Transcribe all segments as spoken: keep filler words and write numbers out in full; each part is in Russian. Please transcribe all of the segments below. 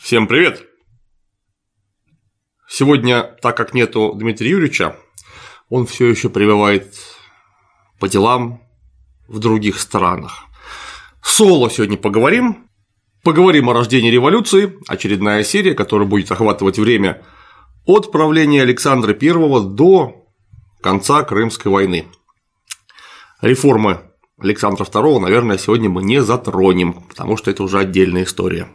Всем привет! Сегодня, так как нету Дмитрия Юрьевича, он все еще пребывает по делам в других странах. Соло сегодня поговорим. Поговорим о рождении революции, очередная серия, которая будет охватывать время от правления Александра Первого до конца Крымской войны. Реформы Александра Второго, наверное, сегодня мы не затронем, потому что это уже отдельная история.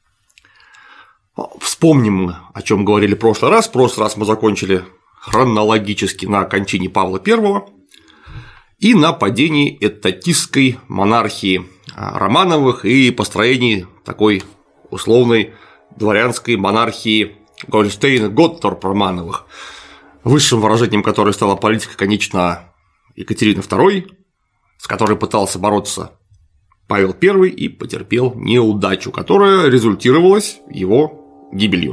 Вспомним, о чем говорили в прошлый раз. В прошлый раз мы закончили хронологически на кончине Павла Первого и на падении этатистской монархии Романовых и построении такой условной дворянской монархии Гольштейн-Готтторп Романовых, высшим выражением которой стала политика, конечно, Екатерины Второй, с которой пытался бороться Павел Первый и потерпел неудачу, которая результировалась его гибелью.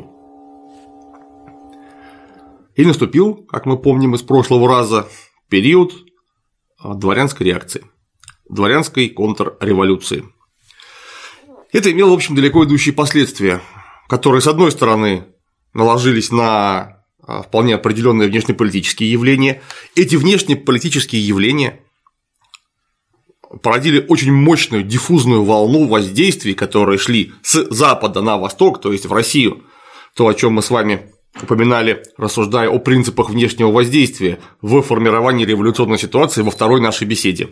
И наступил, как мы помним из прошлого раза, период дворянской реакции, дворянской контрреволюции. Это имело, в общем, далеко идущие последствия, которые, с одной стороны, наложились на вполне определенные внешнеполитические явления. Эти внешнеполитические явления породили очень мощную диффузную волну воздействий, которые шли с запада на восток, то есть в Россию, то, о чем мы с вами упоминали, рассуждая о принципах внешнего воздействия в формировании революционной ситуации во второй нашей беседе.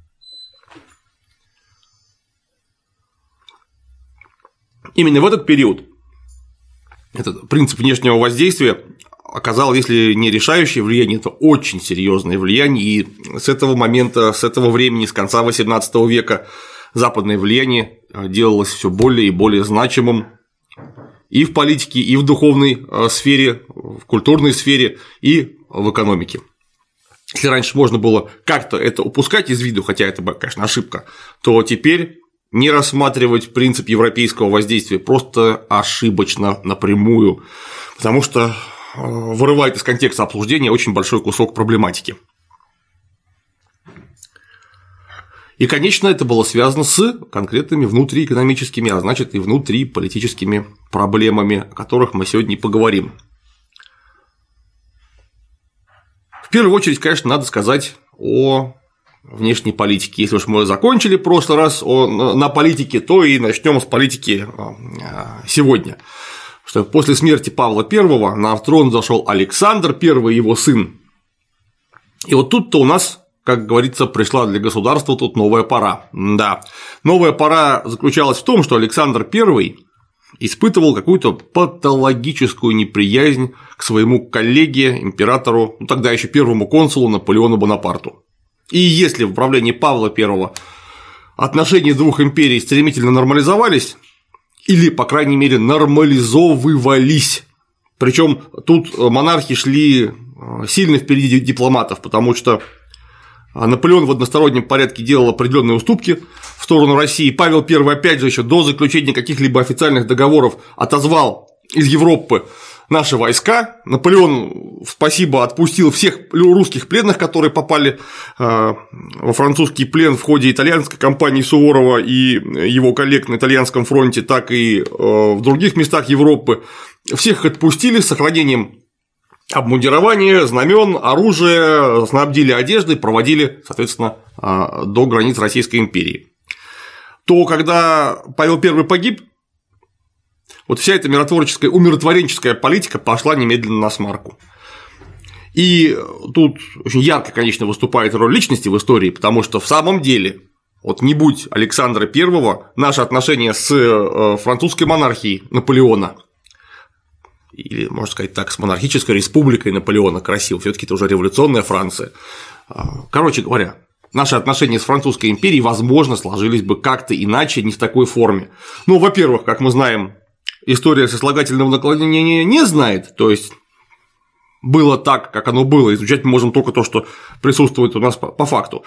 Именно в этот период этот принцип внешнего воздействия оказал, если не решающее влияние, то очень серьезное влияние, и с этого момента, с этого времени, с конца восемнадцатого века западное влияние делалось все более и более значимым и в политике, и в духовной сфере, в культурной сфере, и в экономике. Если раньше можно было как-то это упускать из виду, хотя это, конечно, ошибка, то теперь не рассматривать принцип европейского воздействия просто ошибочно напрямую, потому что вырывает из контекста обсуждения очень большой кусок проблематики. И, конечно, это было связано с конкретными внутриэкономическими, а значит и внутриполитическими проблемами, о которых мы сегодня и поговорим. В первую очередь, конечно, надо сказать о внешней политике. Если уж мы закончили в прошлый раз о, на политике, то и начнем с политики сегодня. Что после смерти Павла Первого на трон зашел Александр Первый, его сын. И вот тут-то у нас, как говорится, пришла для государства тут новая пора. Да, новая пора заключалась в том, что Александр Первый испытывал какую-то патологическую неприязнь к своему коллеге, императору, ну тогда еще первому консулу Наполеону Бонапарту. И если в правлении Павла Первого отношения двух империй стремительно нормализовались, или, по крайней мере, нормализовывались. Причем тут монархи шли сильно впереди дипломатов, потому что Наполеон в одностороннем порядке делал определенные уступки в сторону России. Павел Первый, опять же, еще до заключения каких-либо официальных договоров отозвал из Европы наши войска. Наполеон, спасибо, отпустил всех русских пленных, которые попали во французский плен в ходе итальянской кампании Суворова и его коллег на итальянском фронте, так и в других местах Европы. Всех их отпустили с сохранением обмундирования, знамен, оружия, снабдили одеждой, проводили, соответственно, до границ Российской империи. То, когда Павел Первый погиб, вот вся эта миротворческая, умиротворенческая политика пошла немедленно на смарку. И тут очень ярко, конечно, выступает роль личности в истории, потому что в самом деле, вот не будь Александра Первого, наши отношения с французской монархией Наполеона, или, можно сказать так, с монархической республикой Наполеона, красиво, все-таки это уже революционная Франция. Короче говоря, наши отношения с Французской империей, возможно, сложились бы как-то иначе, не в такой форме. Ну, во-первых, как мы знаем, история сослагательного наклонения не знает, то есть было так, как оно было, изучать мы можем только то, что присутствует у нас по факту.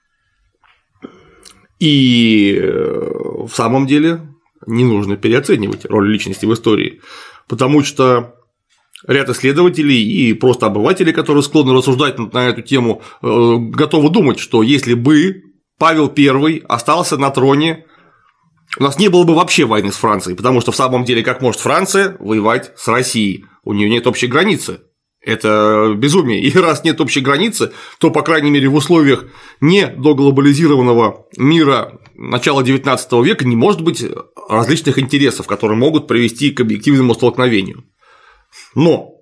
И в самом деле не нужно переоценивать роль личности в истории, потому что ряд исследователей и просто обывателей, которые склонны рассуждать на эту тему, готовы думать, что если бы Павел Первый остался на троне у нас не было бы вообще войны с Францией, потому что в самом деле как может Франция воевать с Россией? У нее нет общей границы. Это безумие. И раз нет общей границы, то, по крайней мере, в условиях не доглобализированного мира начала девятнадцатого века не может быть различных интересов, которые могут привести к объективному столкновению. Но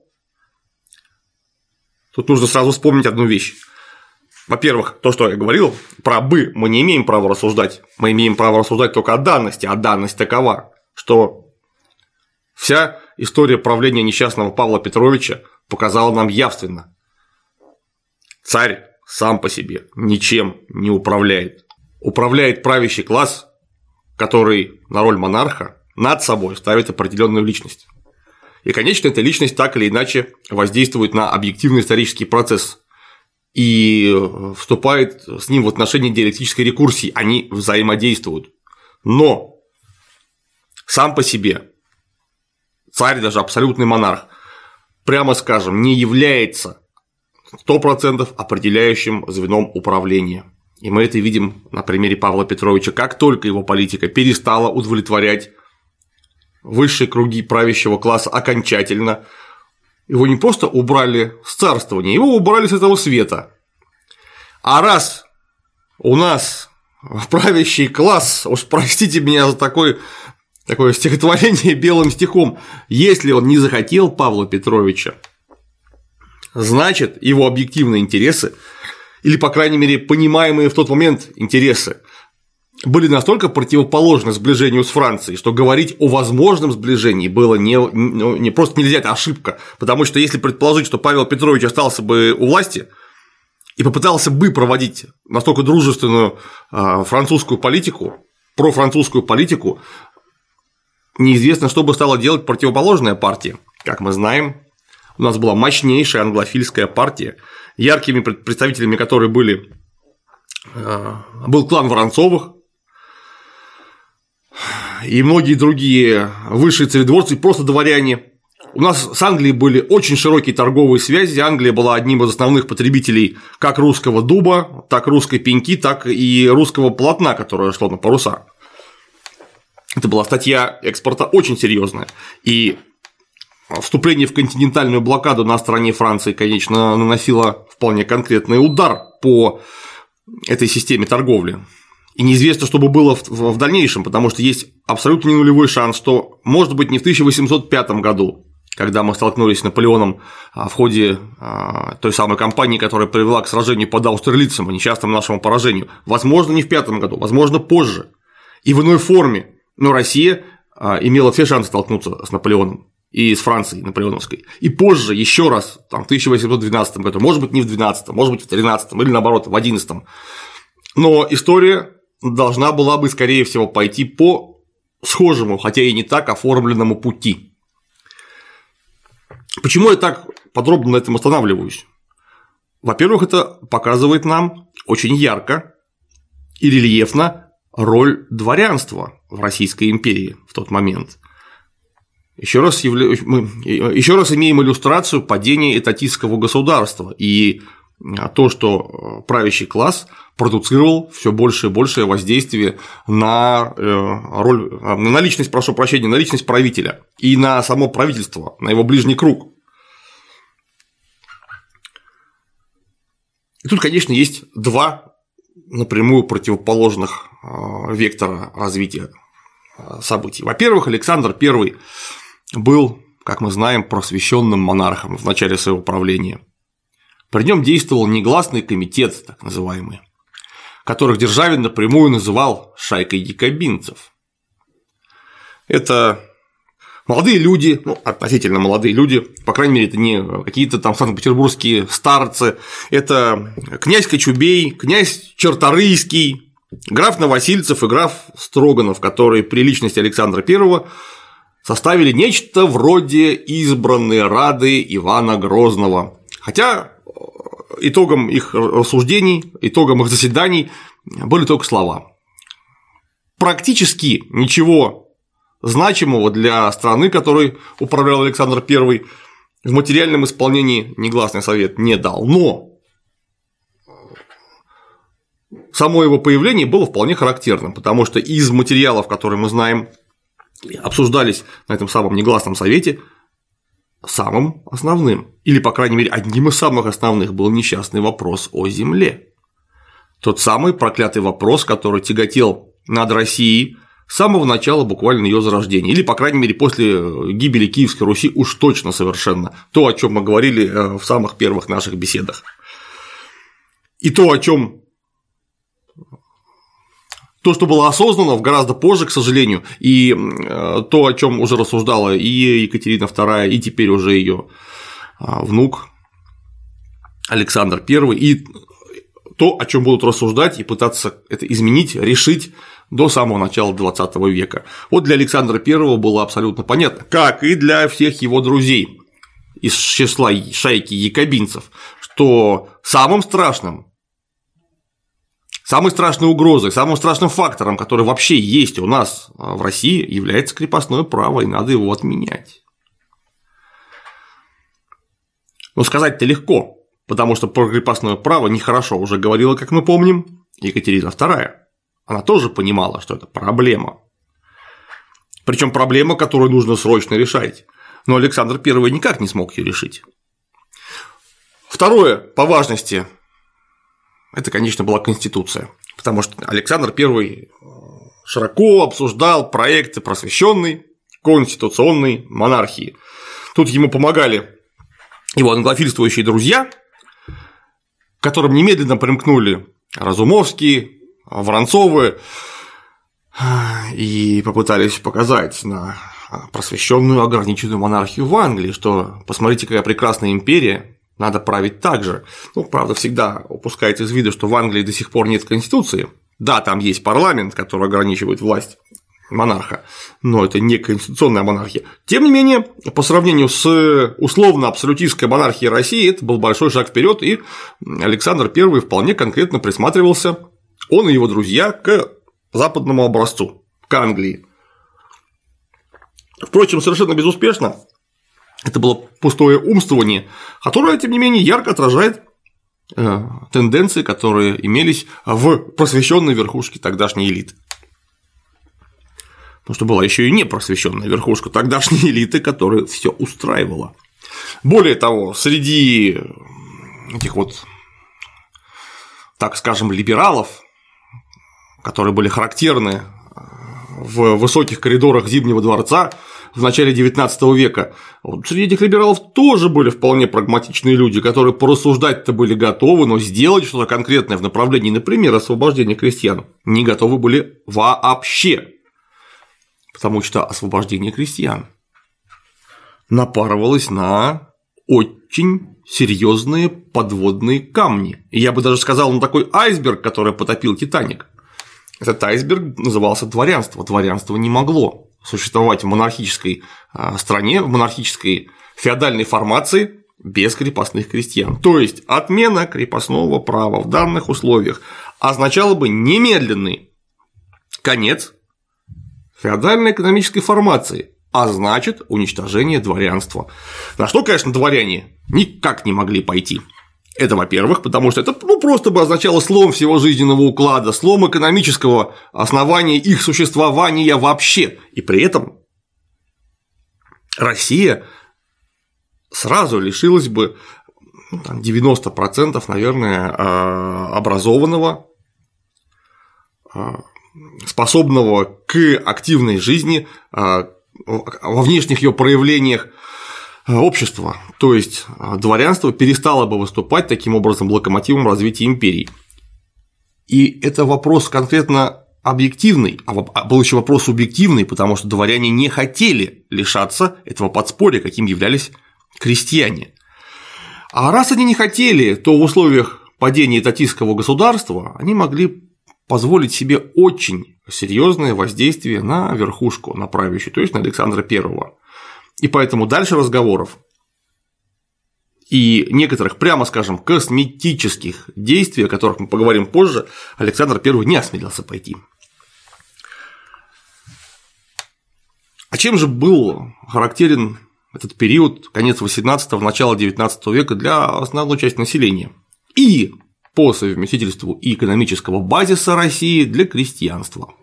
тут нужно сразу вспомнить одну вещь. Во-первых, то, что я говорил, про «бы» мы не имеем права рассуждать. Мы имеем право рассуждать только о данности, а данность такова, что вся история правления несчастного Павла Петровича показала нам явственно: царь сам по себе ничем не управляет. Управляет правящий класс, который на роль монарха над собой ставит определенную личность. И, конечно, эта личность так или иначе воздействует на объективный исторический процесс и вступает с ним в отношения диалектической рекурсии, они взаимодействуют. Но сам по себе царь, даже абсолютный монарх, прямо скажем, не является сто процентов определяющим звеном управления. И мы это видим на примере Павла Петровича. Как только его политика перестала удовлетворять высшие круги правящего класса окончательно, его не просто убрали с царствования, его убрали с этого света. А раз у нас правящий класс, уж простите меня за такой, такое стихотворение белым стихом, если он не захотел Павла Петровича, значит, его объективные интересы, или, по крайней мере, понимаемые в тот момент интересы, были настолько противоположны сближению с Францией, что говорить о возможном сближении было не, не, не просто нельзя, это ошибка, потому что если предположить, что Павел Петрович остался бы у власти и попытался бы проводить настолько дружественную французскую политику, профранцузскую политику, неизвестно, что бы стала делать противоположная партия. Как мы знаем, у нас была мощнейшая англофильская партия, яркими представителями которой были, был клан Воронцовых и многие другие высшие царедворцы, просто дворяне. У нас с Англией были очень широкие торговые связи. Англия была одним из основных потребителей как русского дуба, так русской пеньки, так и русского полотна, которое шло на паруса. Это была статья экспорта очень серьезная. И вступление в континентальную блокаду на стороне Франции, конечно, наносило вполне конкретный удар по этой системе торговли. И неизвестно, что бы было в дальнейшем, потому что есть абсолютно не нулевой шанс, что, может быть, не в тысяча восемьсот пятом году, когда мы столкнулись с Наполеоном в ходе той самой кампании, которая привела к сражению под Аустерлицем и несчастному нашему поражению, возможно, не в пятом году, возможно, позже и в иной форме, но Россия имела все шансы столкнуться с Наполеоном и с Францией наполеоновской. И позже, еще раз, там, в тысяча восемьсот двенадцатом году, может быть, не в двенадцатом, может быть, в тринадцатом или наоборот, в одиннадцатом. Но история должна была бы, скорее всего, пойти по схожему, хотя и не так оформленному пути. Почему я так подробно на этом останавливаюсь? Во-первых, это показывает нам очень ярко и рельефно роль дворянства в Российской империи в тот момент. Еще раз, явля... мы еще раз имеем иллюстрацию падения этатистского государства и то, что правящий класс продуцировал все больше и большее воздействие на роль, на личность, прошу прощения, на личность правителя и на само правительство, на его ближний круг. И тут, конечно, есть два напрямую противоположных вектора развития событий. Во-первых, Александр Первый был, как мы знаем, просвещенным монархом в начале своего правления. При нем действовал негласный комитет, так называемый, которых Державин напрямую называл шайкой якобинцев. Это молодые люди, ну, относительно молодые люди, по крайней мере, это не какие-то там санкт-петербургские старцы, это князь Кочубей, князь Черторийский, граф Новосильцев и граф Строганов, которые при личности Александра Первого составили нечто вроде избранной Рады Ивана Грозного. Хотя итогом их рассуждений, итогом их заседаний были только слова. Практически ничего значимого для страны, которой управлял Александр Первый, в материальном исполнении негласный совет не дал. Но само его появление было вполне характерным, потому что из материалов, которые мы знаем, обсуждались на этом самом негласном совете, самым основным, или, по крайней мере, одним из самых основных был несчастный вопрос о земле. Тот самый проклятый вопрос, который тяготел над Россией с самого начала буквально ее зарождения, или, по крайней мере, после гибели Киевской Руси уж точно совершенно, то, о чем мы говорили в самых первых наших беседах. И то, о чем то, что было осознано гораздо позже, к сожалению, и то, о чем уже рассуждала и Екатерина вторая, и теперь уже ее внук Александр Первый, и то, о чем будут рассуждать и пытаться это изменить, решить до самого начала двадцатого века. Вот для Александра Первого было абсолютно понятно, как и для всех его друзей из числа шайки якобинцев, что самым страшным, самой страшной угрозой, самым страшным фактором, который вообще есть у нас в России, является крепостное право, и надо его отменять. Но сказать-то легко, потому что про крепостное право нехорошо уже говорила, как мы помним, Екатерина вторая. Она тоже понимала, что это проблема. Причем проблема, которую нужно срочно решать. Но Александр Первый никак не смог ее решить. Второе по важности – это, конечно, была Конституция, потому что Александр Первый широко обсуждал проекты просвещенной конституционной монархии. Тут ему помогали его англофильствующие друзья, к которым немедленно примкнули Разумовский, Воронцовы, и попытались показать на просвещенную ограниченную монархию в Англии, что посмотрите, какая прекрасная империя, надо править так же. Ну, правда, всегда упускается из вида, что в Англии до сих пор нет конституции. Да, там есть парламент, который ограничивает власть монарха, но это не конституционная монархия. Тем не менее, по сравнению с условно-абсолютистской монархией России, это был большой шаг вперед, и Александр Первый вполне конкретно присматривался, он и его друзья, к западному образцу, к Англии. Впрочем, совершенно безуспешно. Это было пустое умствование, которое, тем не менее, ярко отражает тенденции, которые имелись в просвещенной верхушке тогдашней элиты. Потому что была еще и непросвещенная верхушка тогдашней элиты, которая все устраивала. Более того, среди этих вот, так скажем, либералов, которые были характерны в высоких коридорах Зимнего дворца в начале девятнадцатого века, вот среди этих либералов тоже были вполне прагматичные люди, которые порассуждать-то были готовы, но сделать что-то конкретное в направлении, например, освобождения крестьян, не готовы были вообще. Потому что освобождение крестьян напарывалось на очень серьезные подводные камни. И я бы даже сказал, на такой айсберг, который потопил Титаник. Этот айсберг назывался дворянство. Дворянство не могло существовать в монархической стране, в монархической феодальной формации без крепостных крестьян. То есть отмена крепостного права в данных условиях означала бы немедленный конец феодальной экономической формации, а значит уничтожение дворянства. На что, конечно, дворяне никак не могли пойти. Это, во-первых, потому что это ну, просто бы означало слом всего жизненного уклада, слом экономического основания их существования вообще. И при этом Россия сразу лишилась бы ну, там, девяносто процентов, наверное, образованного, способного к активной жизни во внешних ее проявлениях общества, то есть дворянство перестало бы выступать таким образом локомотивом развития империи. И это вопрос конкретно объективный, а был еще вопрос субъективный, потому что дворяне не хотели лишаться этого подспорья, каким являлись крестьяне. А раз они не хотели, то в условиях падения татарского государства они могли позволить себе очень серьезное воздействие на верхушку, на правящую, то есть на Александра Первого. И поэтому дальше разговоров и некоторых, прямо скажем, косметических действий, о которых мы поговорим позже, Александр Первый не осмелился пойти. А чем же был характерен этот период, конец восемнадцатого, начало девятнадцатого века для основной части населения? И по совместительству и экономического базиса России для крестьянства.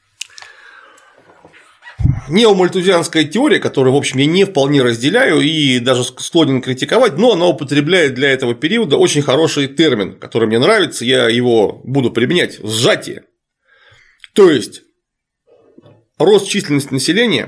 Неомальтузианская теория, которую, в общем, я не вполне разделяю и даже склонен критиковать, но она употребляет для этого периода очень хороший термин, который мне нравится, я его буду применять – сжатие. То есть рост численности населения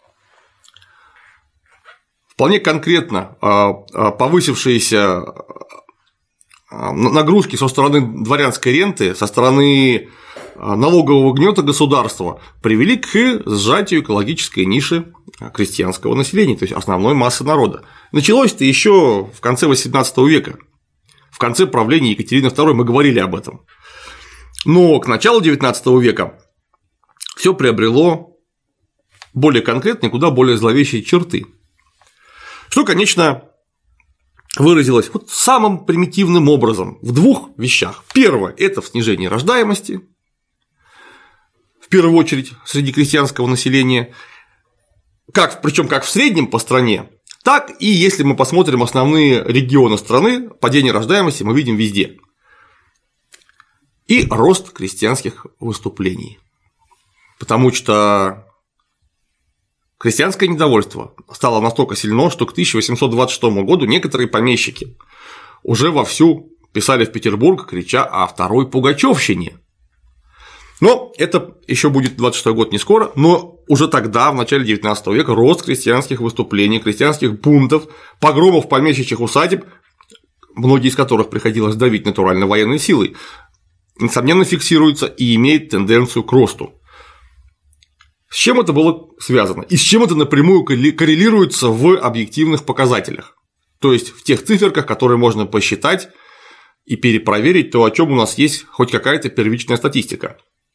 вполне конкретно повысившиеся нагрузки со стороны дворянской ренты, со стороны налогового гнета государства привели к сжатию экологической ниши крестьянского населения, то есть основной массы народа. Началось это еще в конце восемнадцатого века, в конце правления Екатерины второй, мы говорили об этом. Но к началу девятнадцатого века все приобрело более конкретные, куда более зловещие черты, что, конечно, выразилось вот самым примитивным образом в двух вещах. Первое – это в снижении рождаемости, в первую очередь среди крестьянского населения, как, причем как в среднем по стране, так и если мы посмотрим основные регионы страны, падение рождаемости мы видим везде. И рост крестьянских выступлений, потому что крестьянское недовольство стало настолько сильно, что к тысяча восемьсот двадцать шестому году некоторые помещики уже вовсю писали в Петербург, крича о второй Пугачёвщине. Но это еще будет двадцать шестой год, не скоро, но уже тогда, в начале девятнадцатого века, рост крестьянских выступлений, крестьянских бунтов, погромов помещичьих усадеб, многие из которых приходилось давить натурально военной силой, несомненно фиксируется и имеет тенденцию к росту. С чем это было связано? И с чем это напрямую коррелируется в объективных показателях? То есть в тех циферках, которые можно посчитать и перепроверить то, о чем у нас есть хоть какая-то первичная статистика.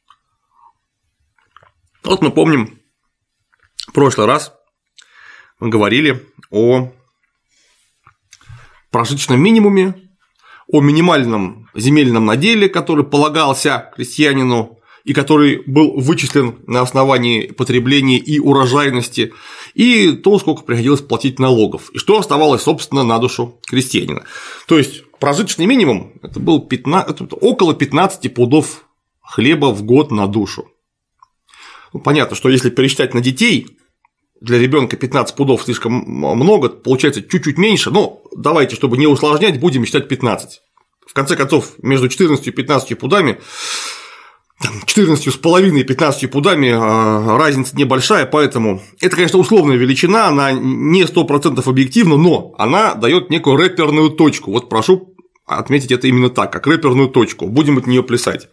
Вот мы помним, в прошлый раз мы говорили о прожиточном минимуме, о минимальном земельном наделе, который полагался крестьянину и который был вычислен на основании потребления и урожайности, и то, сколько приходилось платить налогов, и что оставалось, собственно, на душу крестьянина. То есть прожиточный минимум – это был пятнадцать, это около пятнадцати пудов хлеба в год на душу. Ну, понятно, что если пересчитать на детей, для ребенка пятнадцать пудов слишком много, получается чуть-чуть меньше, но давайте, чтобы не усложнять, будем считать пятнадцать. В конце концов, между четырнадцатью и пятнадцатью пудами, четырнадцатью с половиной и пятнадцатью пудами разница небольшая, поэтому это, конечно, условная величина, она не сто процентов объективна, но она дает некую рэперную точку. Вот прошу отметить это именно так, как рэперную точку, будем от нее плясать.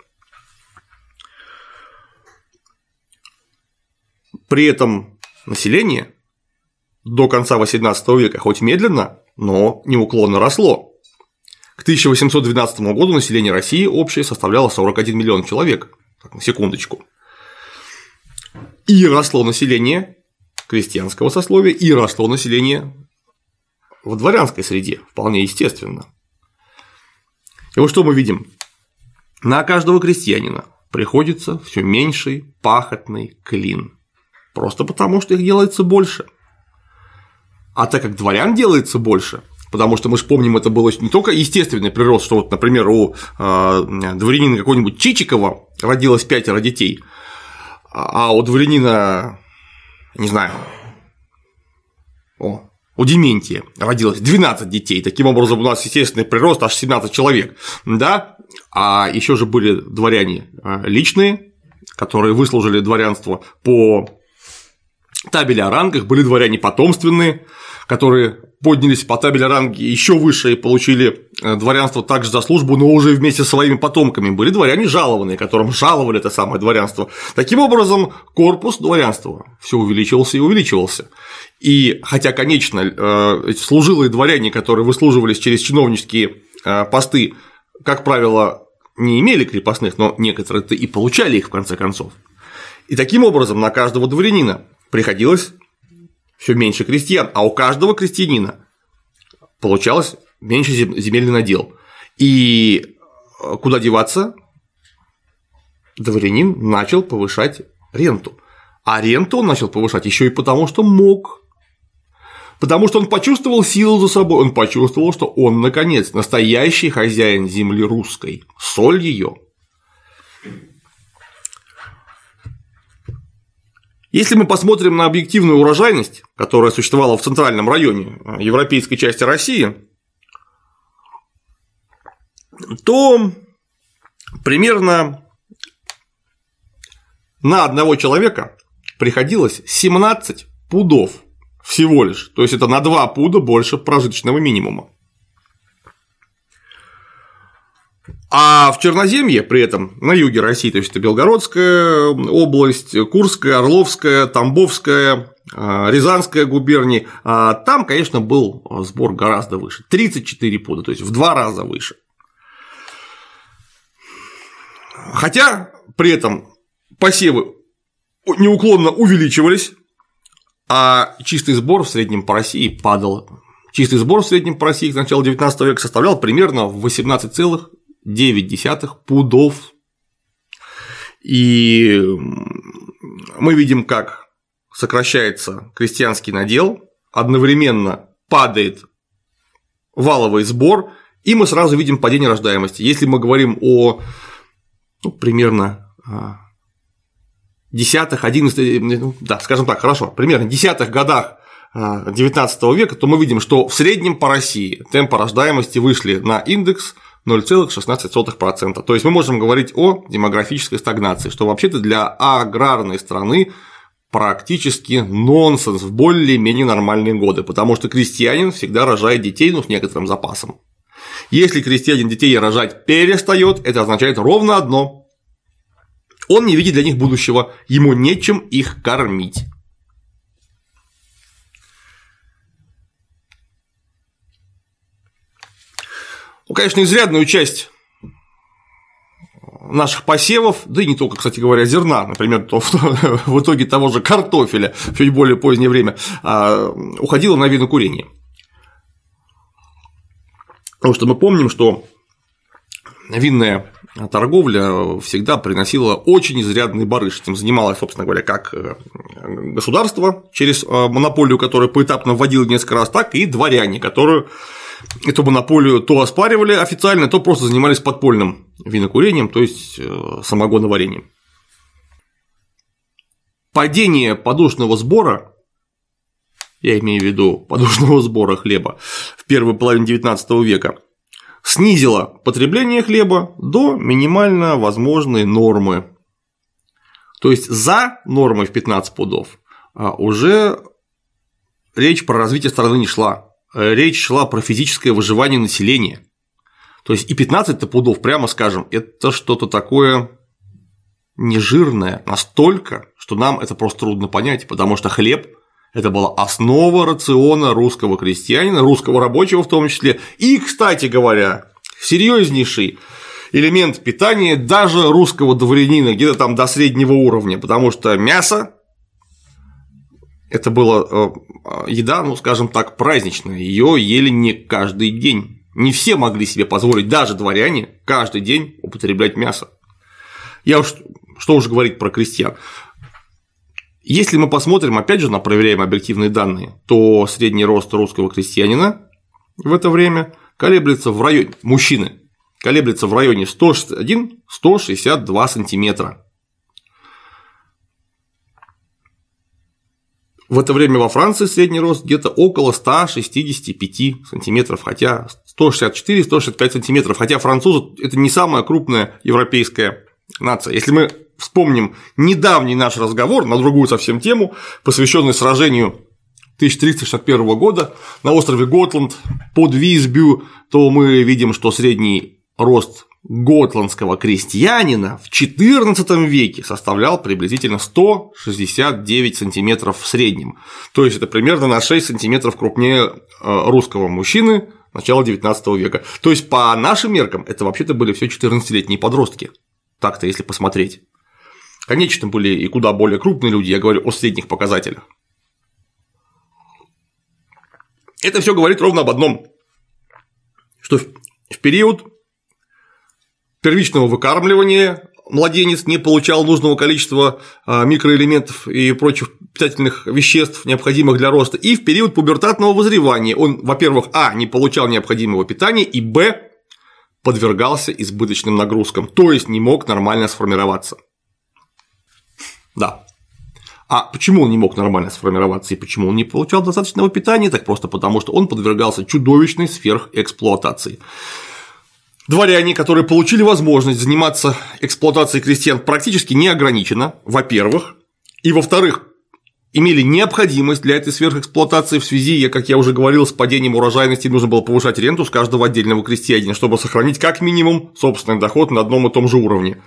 При этом население до конца восемнадцатого века хоть медленно, но неуклонно росло. К тысяча восемьсот двенадцатому году население России общее составляло сорок один миллион человек, так, на секундочку. И росло население крестьянского сословия, и росло население в дворянской среде, вполне естественно. И вот что мы видим? На каждого крестьянина приходится все меньший пахотный клин. Просто потому, что их делается больше. А так как дворян делается больше, потому что мы же помним, это было не только естественный прирост, что вот, например, у дворянина какого-нибудь Чичикова родилось пятеро детей, а у дворянина, не знаю, о, у Дементия родилось двенадцать детей, таким образом у нас естественный прирост аж семнадцать человек, да, а еще же были дворяне личные, которые выслужили дворянство по табели о рангах, были дворяне потомственные, которые поднялись по табели о ранге еще выше и получили дворянство также за службу, но уже вместе со своими потомками. Были дворяне жалованные, которым жаловали это самое дворянство. Таким образом, корпус дворянства все увеличивался и увеличивался. И хотя, конечно, эти служилые дворяне, которые выслуживались через чиновнические посты, как правило, не имели крепостных, но некоторые-то и получали их в конце концов. И таким образом на каждого дворянина приходилось все меньше крестьян, а у каждого крестьянина получалось меньше земельный надел. И куда деваться? Дворянин начал повышать ренту. А ренту он начал повышать еще и потому, что мог. Потому что он почувствовал силу за собой, он почувствовал, что он, наконец, настоящий хозяин земли русской, соль ее. Если мы посмотрим на объективную урожайность, которая существовала в центральном районе европейской части России, то примерно на одного человека приходилось семнадцать пудов всего лишь, то есть это на два пуда больше прожиточного минимума. А в Черноземье при этом на юге России, то есть это Белгородская область, Курская, Орловская, Тамбовская, Рязанская губернии, там, конечно, был сбор гораздо выше, тридцать четыре пуда, то есть в два раза выше. Хотя при этом посевы неуклонно увеличивались, а чистый сбор в среднем по России падал. Чистый сбор в среднем по России к началу девятнадцатого века составлял примерно восемнадцать целых девять десятых пудов. И мы видим, как сокращается крестьянский надел, одновременно падает валовый сбор, и мы сразу видим падение рождаемости. Если мы говорим о ну, примерно десятых, одиннадцатых, ну, да, скажем так, хорошо, примерно десятых годах девятнадцатого века, то мы видим, что в среднем по России темпы рождаемости вышли на индекс ноль целых шестнадцать сотых процента. То есть мы можем говорить о демографической стагнации, что вообще-то для аграрной страны практически нонсенс в более-менее нормальные годы, потому что крестьянин всегда рожает детей, ну, с некоторым запасом. Если крестьянин детей рожать перестает, это означает ровно одно: он не видит для них будущего, ему нечем их кормить. Ну, конечно, изрядную часть наших посевов, да и не только, кстати говоря, зерна, например, в итоге того же картофеля в чуть более позднее время, уходило на винокурение. Потому что мы помним, что винная торговля всегда приносила очень изрядный барыш. Этим занималось, собственно говоря, как государство через монополию, которая поэтапно вводила несколько раз, так и дворяне, которые эту монополию то оспаривали официально, то просто занимались подпольным винокурением, то есть самогоноварением. Падение подушного сбора, я имею в виду подушного сбора хлеба, в первой половине девятнадцатого века снизило потребление хлеба до минимально возможной нормы. То есть за нормой в пятнадцать пудов уже речь про развитие страны не шла. Речь шла про физическое выживание населения. То есть и пятнадцать пудов, прямо скажем, это что-то такое нежирное настолько, что нам это просто трудно понять, потому что хлеб – это была основа рациона русского крестьянина, русского рабочего в том числе, и, кстати говоря, серьезнейший элемент питания даже русского дворянина где-то там до среднего уровня, потому что мясо – это была еда, ну, скажем так, праздничная, ее ели не каждый день. Не все могли себе позволить, даже дворяне, каждый день употреблять мясо. Я уж что уж говорить про крестьян. Если мы посмотрим, опять же, на проверяемые объективные данные, то средний рост русского крестьянина в это время колеблется в районе, мужчины, колеблется в районе сто шестьдесят один — сто шестьдесят два сантиметра. В это время во Франции средний рост где-то около ста шестидесяти пяти сантиметров, хотя сто шестьдесят четыре — сто шестьдесят пять сантиметров, хотя французы – это не самая крупная европейская нация. Если мы вспомним недавний наш разговор на другую совсем тему, посвященный сражению тысяча триста шестьдесят первого года на острове Готланд под Висбю, то мы видим, что средний рост готландского крестьянина в четырнадцатом веке составлял приблизительно сто шестьдесят девять сантиметров в среднем. То есть это примерно на шесть сантиметров крупнее русского мужчины начала девятнадцатого века. То есть по нашим меркам это вообще-то были все четырнадцатилетние подростки. Так-то, если посмотреть. Конечно, были и куда более крупные люди, я говорю о средних показателях. Это все говорит ровно об одном, что в период первичного выкармливания младенец не получал нужного количества микроэлементов и прочих питательных веществ, необходимых для роста, и в период пубертатного вызревания он, во-первых, а, не получал необходимого питания, и б, подвергался избыточным нагрузкам, то есть не мог нормально сформироваться. Да. А почему он не мог нормально сформироваться и почему он не получал достаточного питания? Так просто потому, что он подвергался чудовищной сверхэксплуатации. Дворяне, которые получили возможность заниматься эксплуатацией крестьян практически неограниченно, во-первых, и во-вторых, имели необходимость для этой сверхэксплуатации в связи, как я уже говорил, с падением урожайности, нужно было повышать ренту с каждого отдельного крестьянина, чтобы сохранить как минимум собственный доход на одном и том же уровне.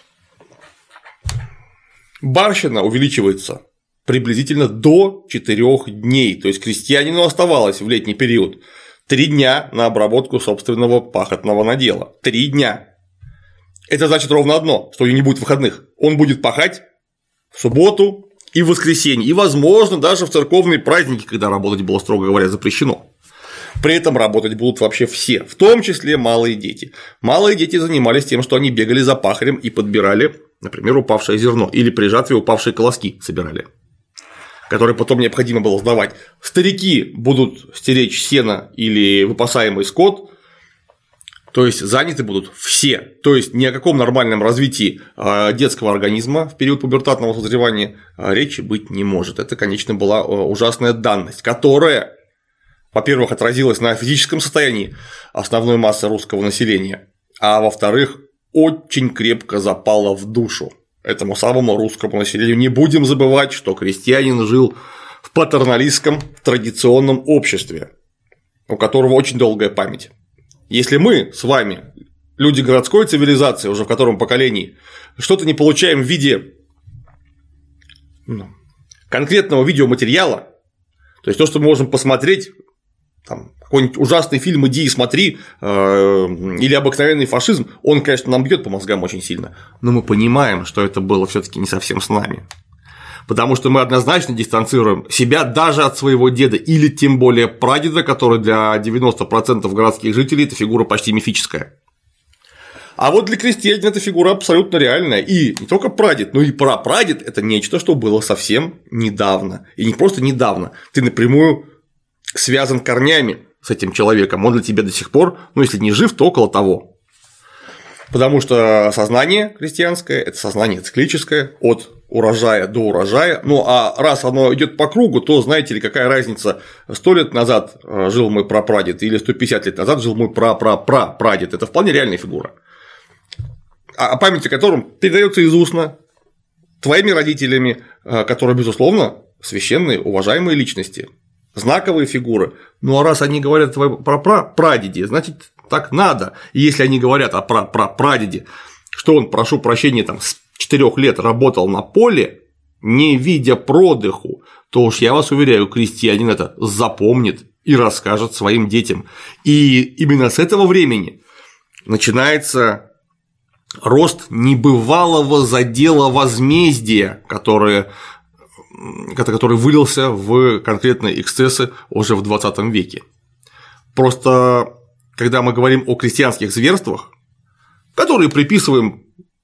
Барщина увеличивается приблизительно до четырёх дней, то есть крестьянину оставалось в летний период три дня на обработку собственного пахотного надела. Три дня. Это значит ровно одно, что у него не будет выходных. Он будет пахать в субботу и в воскресенье, и, возможно, даже в церковные праздники, когда работать было, строго говоря, запрещено. При этом работать будут вообще все, в том числе малые дети. Малые дети занимались тем, что они бегали за пахарем и подбирали, например, упавшее зерно, или при жатве упавшие колоски собирали, которые потом необходимо было сдавать. Старики будут стеречь сено или выпасаемый скот, то есть заняты будут все. То есть ни о каком нормальном развитии детского организма в период пубертатного созревания речи быть не может. Это, конечно, была ужасная данность, которая, во-первых, отразилась на физическом состоянии основной массы русского населения, а во-вторых, очень крепко запала в душу этому самому русскому населению. Не будем забывать, что крестьянин жил в патерналистском традиционном обществе, у которого очень долгая память. Если мы с вами, люди городской цивилизации, уже в котором поколении, что-то не получаем в виде конкретного видеоматериала, то есть то, что мы можем посмотреть, там, какой-нибудь ужасный фильм «Иди и смотри» э, или обыкновенный фашизм, он, конечно, нам бьет по мозгам очень сильно, но мы понимаем, что это было все-таки не совсем с нами, потому что мы однозначно дистанцируем себя даже от своего деда или тем более прадеда, который для девяноста процентов городских жителей это фигура почти мифическая. А вот для крестьянина эта фигура абсолютно реальная, и не только прадед, но и прапрадед – это нечто, что было совсем недавно, и не просто недавно, ты напрямую связан корнями с этим человеком, он для тебя до сих пор, ну если не жив, то около того. Потому что сознание крестьянское – это сознание циклическое, от урожая до урожая. Ну а раз оно идет по кругу, то знаете ли, какая разница, сто лет назад жил мой прапрадед или сто пятьдесят лет назад жил мой прапрапрапрадед. Это вполне реальная фигура, о памяти о котором передается из устно твоими родителями, которые, безусловно, священные, уважаемые личности. Знаковые фигуры. Ну а раз они говорят о прапрадеде, значит так надо. И если они говорят о прапрадеде, что он, прошу прощения, там с четырёх лет работал на поле, не видя продыху, то уж я вас уверяю, крестьянин это запомнит и расскажет своим детям. И именно с этого времени начинается рост небывалого задела возмездия, которое который вылился в конкретные эксцессы уже в двадцатом веке. Просто, когда мы говорим о крестьянских зверствах, которые приписываем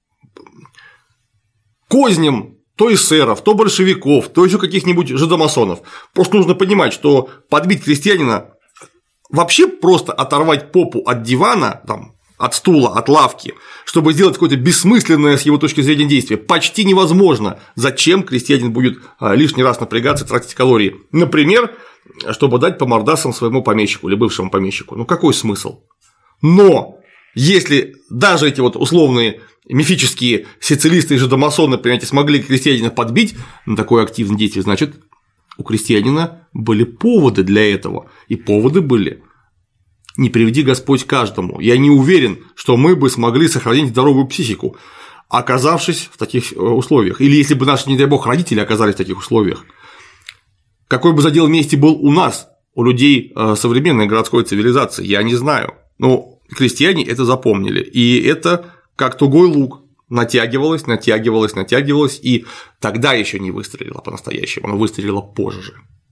козням то эсеров, то большевиков, то еще каких-нибудь жидомасонов, просто нужно понимать, что подбить крестьянина, вообще просто оторвать попу от дивана, там, от стула, от лавки, чтобы сделать какое-то бессмысленное с его точки зрения действие, почти невозможно. Зачем крестьянин будет лишний раз напрягаться, тратить калории? Например, чтобы дать по мордасам своему помещику или бывшему помещику. Ну какой смысл? Но если даже эти вот условные мифические сицилисты и жидомасоны, понимаете, смогли крестьянина подбить на такое активное действие, значит, у крестьянина были поводы для этого, и поводы были. Не приведи Господь каждому. Я не уверен, что мы бы смогли сохранить здоровую психику, оказавшись в таких условиях. Или если бы наши, не дай бог, родители оказались в таких условиях. Какой бы задел вместе был у нас, у людей современной городской цивилизации, я не знаю. Но крестьяне это запомнили. И это как тугой лук натягивалось, натягивалось, натягивалось, и тогда еще не выстрелило по-настоящему, оно выстрелило позже.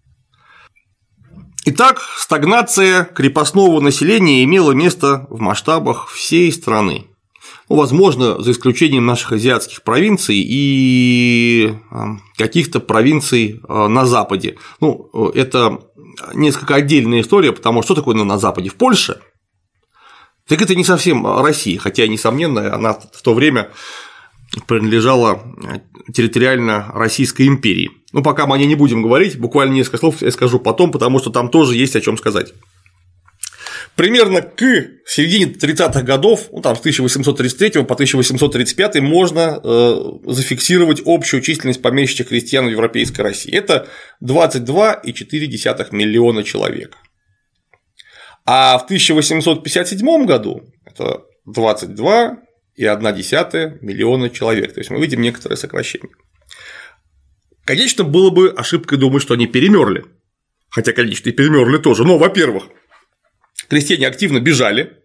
Итак, стагнация крепостного населения имела место в масштабах всей страны. Ну, возможно, за исключением наших азиатских провинций и каких-то провинций на Западе. Ну, это несколько отдельная история, потому что что такое на Западе? В Польше? Так это не совсем Россия, хотя, несомненно, она в то время принадлежала территориально Российской империи. Ну, пока мы о ней не будем говорить, буквально несколько слов я скажу потом, потому что там тоже есть о чем сказать. Примерно к середине тридцатых годов, ну, там с тысяча восемьсот тридцать третьего по тысяча восемьсот тридцать пятый можно э, зафиксировать общую численность помещичьих крестьян в Европейской России. Это двадцать два и четыре десятых миллиона человек. А в тысяча восемьсот пятьдесят седьмом году это двадцать два и одна десятая миллиона человек. То есть мы видим некоторое сокращение. Конечно, было бы ошибкой думать, что они перемерли. Хотя, конечно, и перемерли тоже. Но, во-первых, крестьяне активно бежали,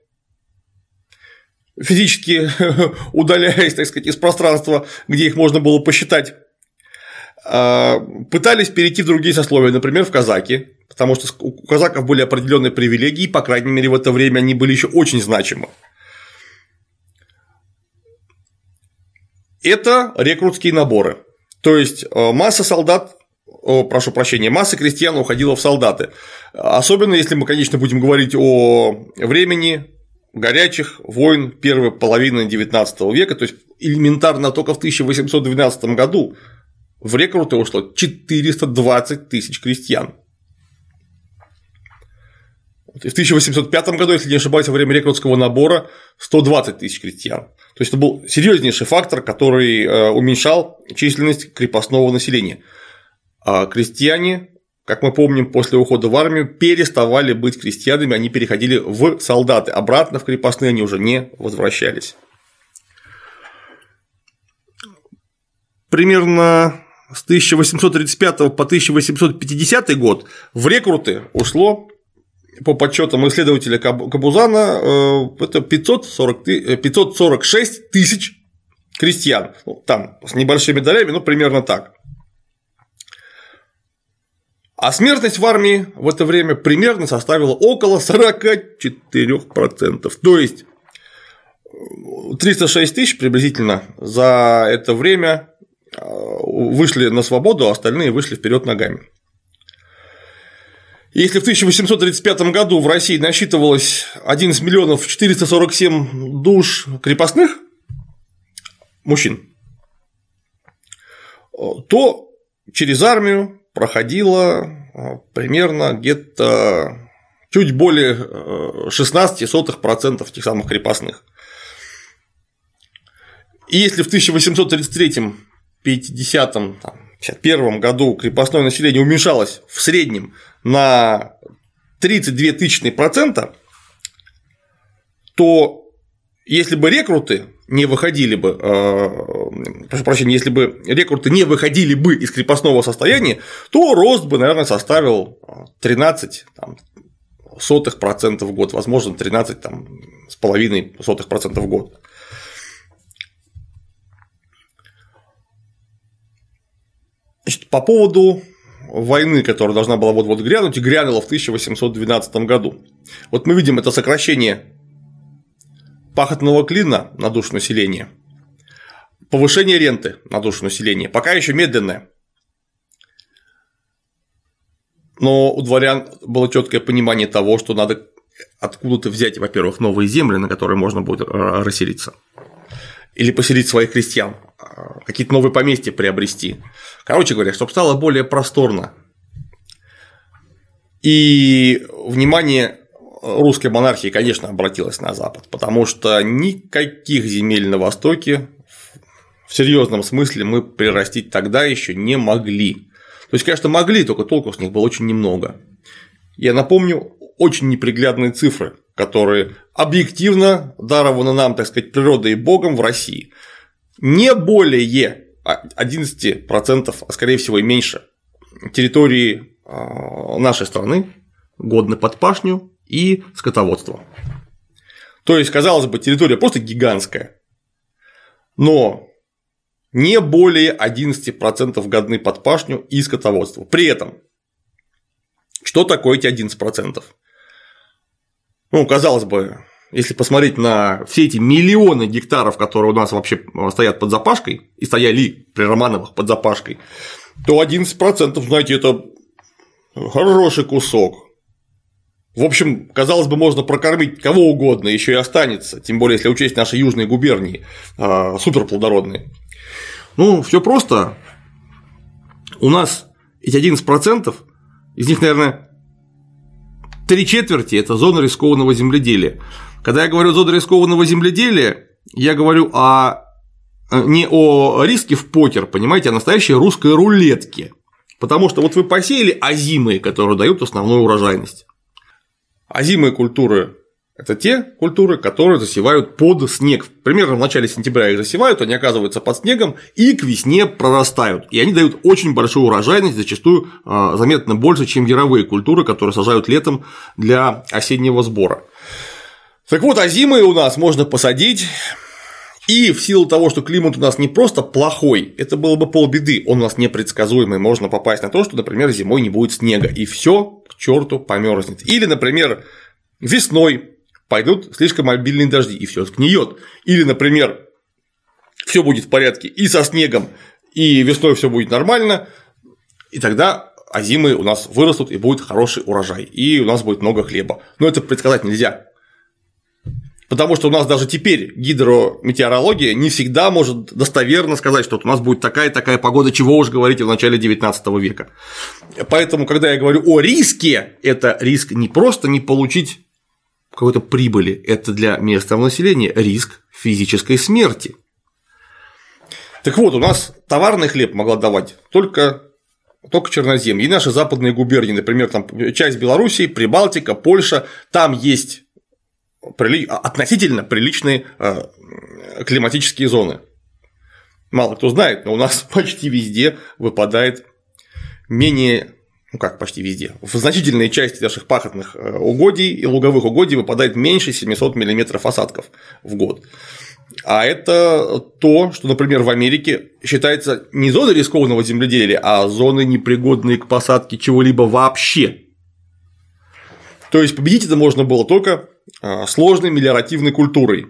физически удаляясь, так сказать, из пространства, где их можно было посчитать, пытались перейти в другие сословия, например, в казаки, потому что у казаков были определенные привилегии, по крайней мере, в это время они были еще очень значимы. Это рекрутские наборы, то есть масса солдат. О, прошу прощения, масса крестьян уходила в солдаты. Особенно если мы, конечно, будем говорить о времени горячих войн первой половины девятнадцатого века, то есть элементарно только в тысяча восемьсот двенадцатом году в рекруты ушло четыреста двадцать тысяч крестьян. И в тысяча восемьсот пятом году, если не ошибаюсь, во время рекрутского набора сто двадцать тысяч крестьян. То есть это был серьезнейший фактор, который уменьшал численность крепостного населения. А крестьяне, как мы помним, после ухода в армию переставали быть крестьянами, они переходили в солдаты, обратно в крепостные они уже не возвращались. Примерно с тысяча восемьсот тридцать пятого по тысяча восемьсот пятидесятый год в рекруты ушло, по подсчетам исследователя Кабузана, это пятьсот сорок шесть тысяч крестьян. Ну, там с небольшими долями, но примерно так. А смертность в армии в это время примерно составила около сорок четыре процента. То есть триста шесть тысяч приблизительно за это время вышли на свободу, а остальные вышли вперед ногами. Если в тысяча восемьсот тридцать пятом году в России насчитывалось одиннадцать миллионов четыреста сорок семь душ крепостных мужчин, то через армию проходило примерно где-то чуть более шестнадцать сотых процента этих самых крепостных. И если в тысяча восемьсот тридцать третьем, пятидесятом, пятьдесят первом году крепостное население уменьшалось в среднем на тридцать две тысячных процента, то если бы рекруты не выходили бы, э, прошу прощения, если бы рекруты не выходили бы из крепостного состояния, то рост бы, наверное, составил тринадцать сотых процента в год, возможно, тринадцать с половиной сотых процента в год. Значит, по поводу войны, которая должна была вот-вот грянуть, и грянула в тысяча восемьсот двенадцатом году. Вот мы видим это сокращение пахотного клина на душу населения, повышение ренты на душу населения, пока еще медленное. Но у дворян было четкое понимание того, что надо откуда-то взять, во-первых, новые земли, на которые можно будет расселиться, или поселить своих крестьян, какие-то новые поместья приобрести. Короче говоря, чтобы стало более просторно. И внимание русской монархии, конечно, обратилась на Запад, потому что никаких земель на Востоке в серьезном смысле мы прирастить тогда еще не могли. То есть, конечно, могли, только толку с них было очень немного. Я напомню очень неприглядные цифры, которые объективно дарованы нам, так сказать, природой и Богом в России. Не более одиннадцать процентов, а скорее всего и меньше, территории нашей страны годны под пашню и скотоводство. То есть, казалось бы, территория просто гигантская, но не более одиннадцать процентов годны под пашню и скотоводство. При этом, что такое эти одиннадцать процентов? Ну, казалось бы, если посмотреть на все эти миллионы гектаров, которые у нас вообще стоят под запашкой, и стояли при Романовых под запашкой, то одиннадцать процентов, знаете, это хороший кусок. В общем, казалось бы, можно прокормить кого угодно, еще и останется, тем более, если учесть наши южные губернии, суперплодородные. Ну, все просто. У нас эти одиннадцать процентов, из них, наверное, три четверти – это зона рискованного земледелия. Когда я говорю зона рискованного земледелия, я говорю о, не о риске в покер, понимаете, а настоящей русской рулетке. Потому что вот вы посеяли озимые, которые дают основную урожайность. Озимые культуры – это те культуры, которые засевают под снег. Примерно в начале сентября их засевают, они оказываются под снегом и к весне прорастают. И они дают очень большую урожайность, зачастую заметно больше, чем яровые культуры, которые сажают летом для осеннего сбора. Так вот, озимые у нас можно посадить, и в силу того, что климат у нас не просто плохой, это было бы полбеды, он у нас непредсказуемый, можно попасть на то, что, например, зимой не будет снега, и все к черту померзнет. Или, например, весной пойдут слишком мобильные дожди, и все сгниет. Или, например, все будет в порядке и со снегом, и весной все будет нормально, и тогда озимые у нас вырастут, и будет хороший урожай, и у нас будет много хлеба. Но это предсказать нельзя. Потому что у нас даже теперь гидрометеорология не всегда может достоверно сказать, что вот у нас будет такая-такая погода, чего уж говорить в начале девятнадцатого века. Поэтому, когда я говорю о риске, это риск не просто не получить какой-то прибыли, это для местного населения риск физической смерти. Так вот, у нас товарный хлеб могла давать только, только черноземье. И наши западные губернии, например, там часть Белоруссии, Прибалтика, Польша, там есть относительно приличные климатические зоны. Мало кто знает, но у нас почти везде выпадает менее, ну как почти везде, в значительной части наших пахотных угодий и луговых угодий выпадает меньше семисот миллиметров осадков в год. А это то, что, например, в Америке считается не зоной рискованного земледелия, а зоной, непригодной к посадке чего-либо вообще. То есть победить это можно было только сложной мелиоративной культурой,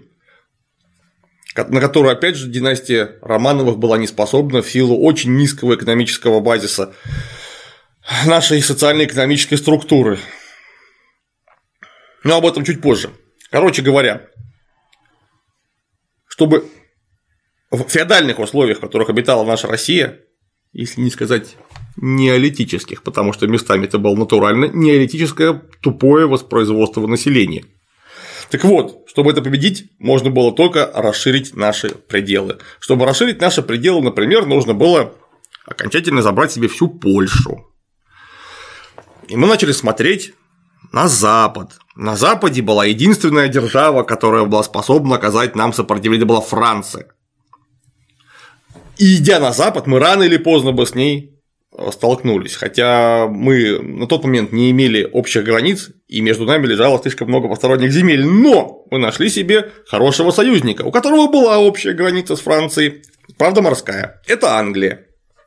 на которую, опять же, династия Романовых была не способна в силу очень низкого экономического базиса нашей социально-экономической структуры. Но об этом чуть позже. Короче говоря, чтобы в феодальных условиях, в которых обитала наша Россия, если не сказать неолитических, потому что местами это было натурально неолитическое тупое воспроизводство населения. Так вот, чтобы это победить, можно было только расширить наши пределы. Чтобы расширить наши пределы, например, нужно было окончательно забрать себе всю Польшу. И мы начали смотреть на Запад. На Западе была единственная держава, которая была способна оказать нам сопротивление, была Франция. И идя на Запад, мы рано или поздно бы с ней столкнулись, хотя мы на тот момент не имели общих границ, и между нами лежало слишком много посторонних земель, но мы нашли себе хорошего союзника, у которого была общая граница с Францией, правда морская, это Англия.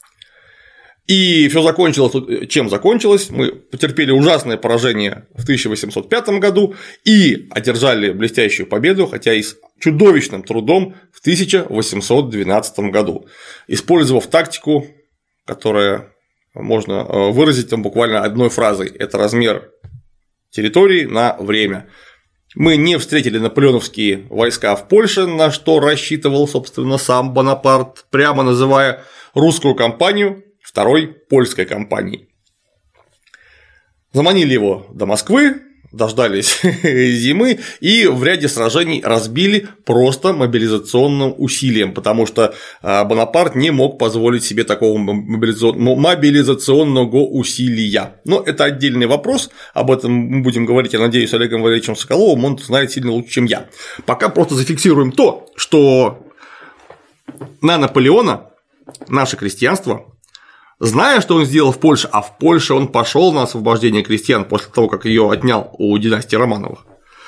И все закончилось, чем закончилось, мы потерпели ужасное поражение в тысяча восемьсот пятом году и одержали блестящую победу, хотя и с чудовищным трудом, в тысяча восемьсот двенадцатом году, использовав тактику, которая можно выразить там буквально одной фразой – это размер территории на время. Мы не встретили наполеоновские войска в Польше, на что рассчитывал, собственно, сам Бонапарт, прямо называя русскую кампанию второй польской кампанией. Заманили его до Москвы, дождались зимы и в ряде сражений разбили просто мобилизационным усилием, потому что Бонапарт не мог позволить себе такого мобилизационного усилия. Но это отдельный вопрос, об этом мы будем говорить, я надеюсь, с Олегом Валерьевичем Соколовым, он знает сильно лучше, чем я. Пока просто зафиксируем то, что на Наполеона наше крестьянство, зная, что он сделал в Польше, а в Польше он пошел на освобождение крестьян после того, как ее отнял у династии Романовых,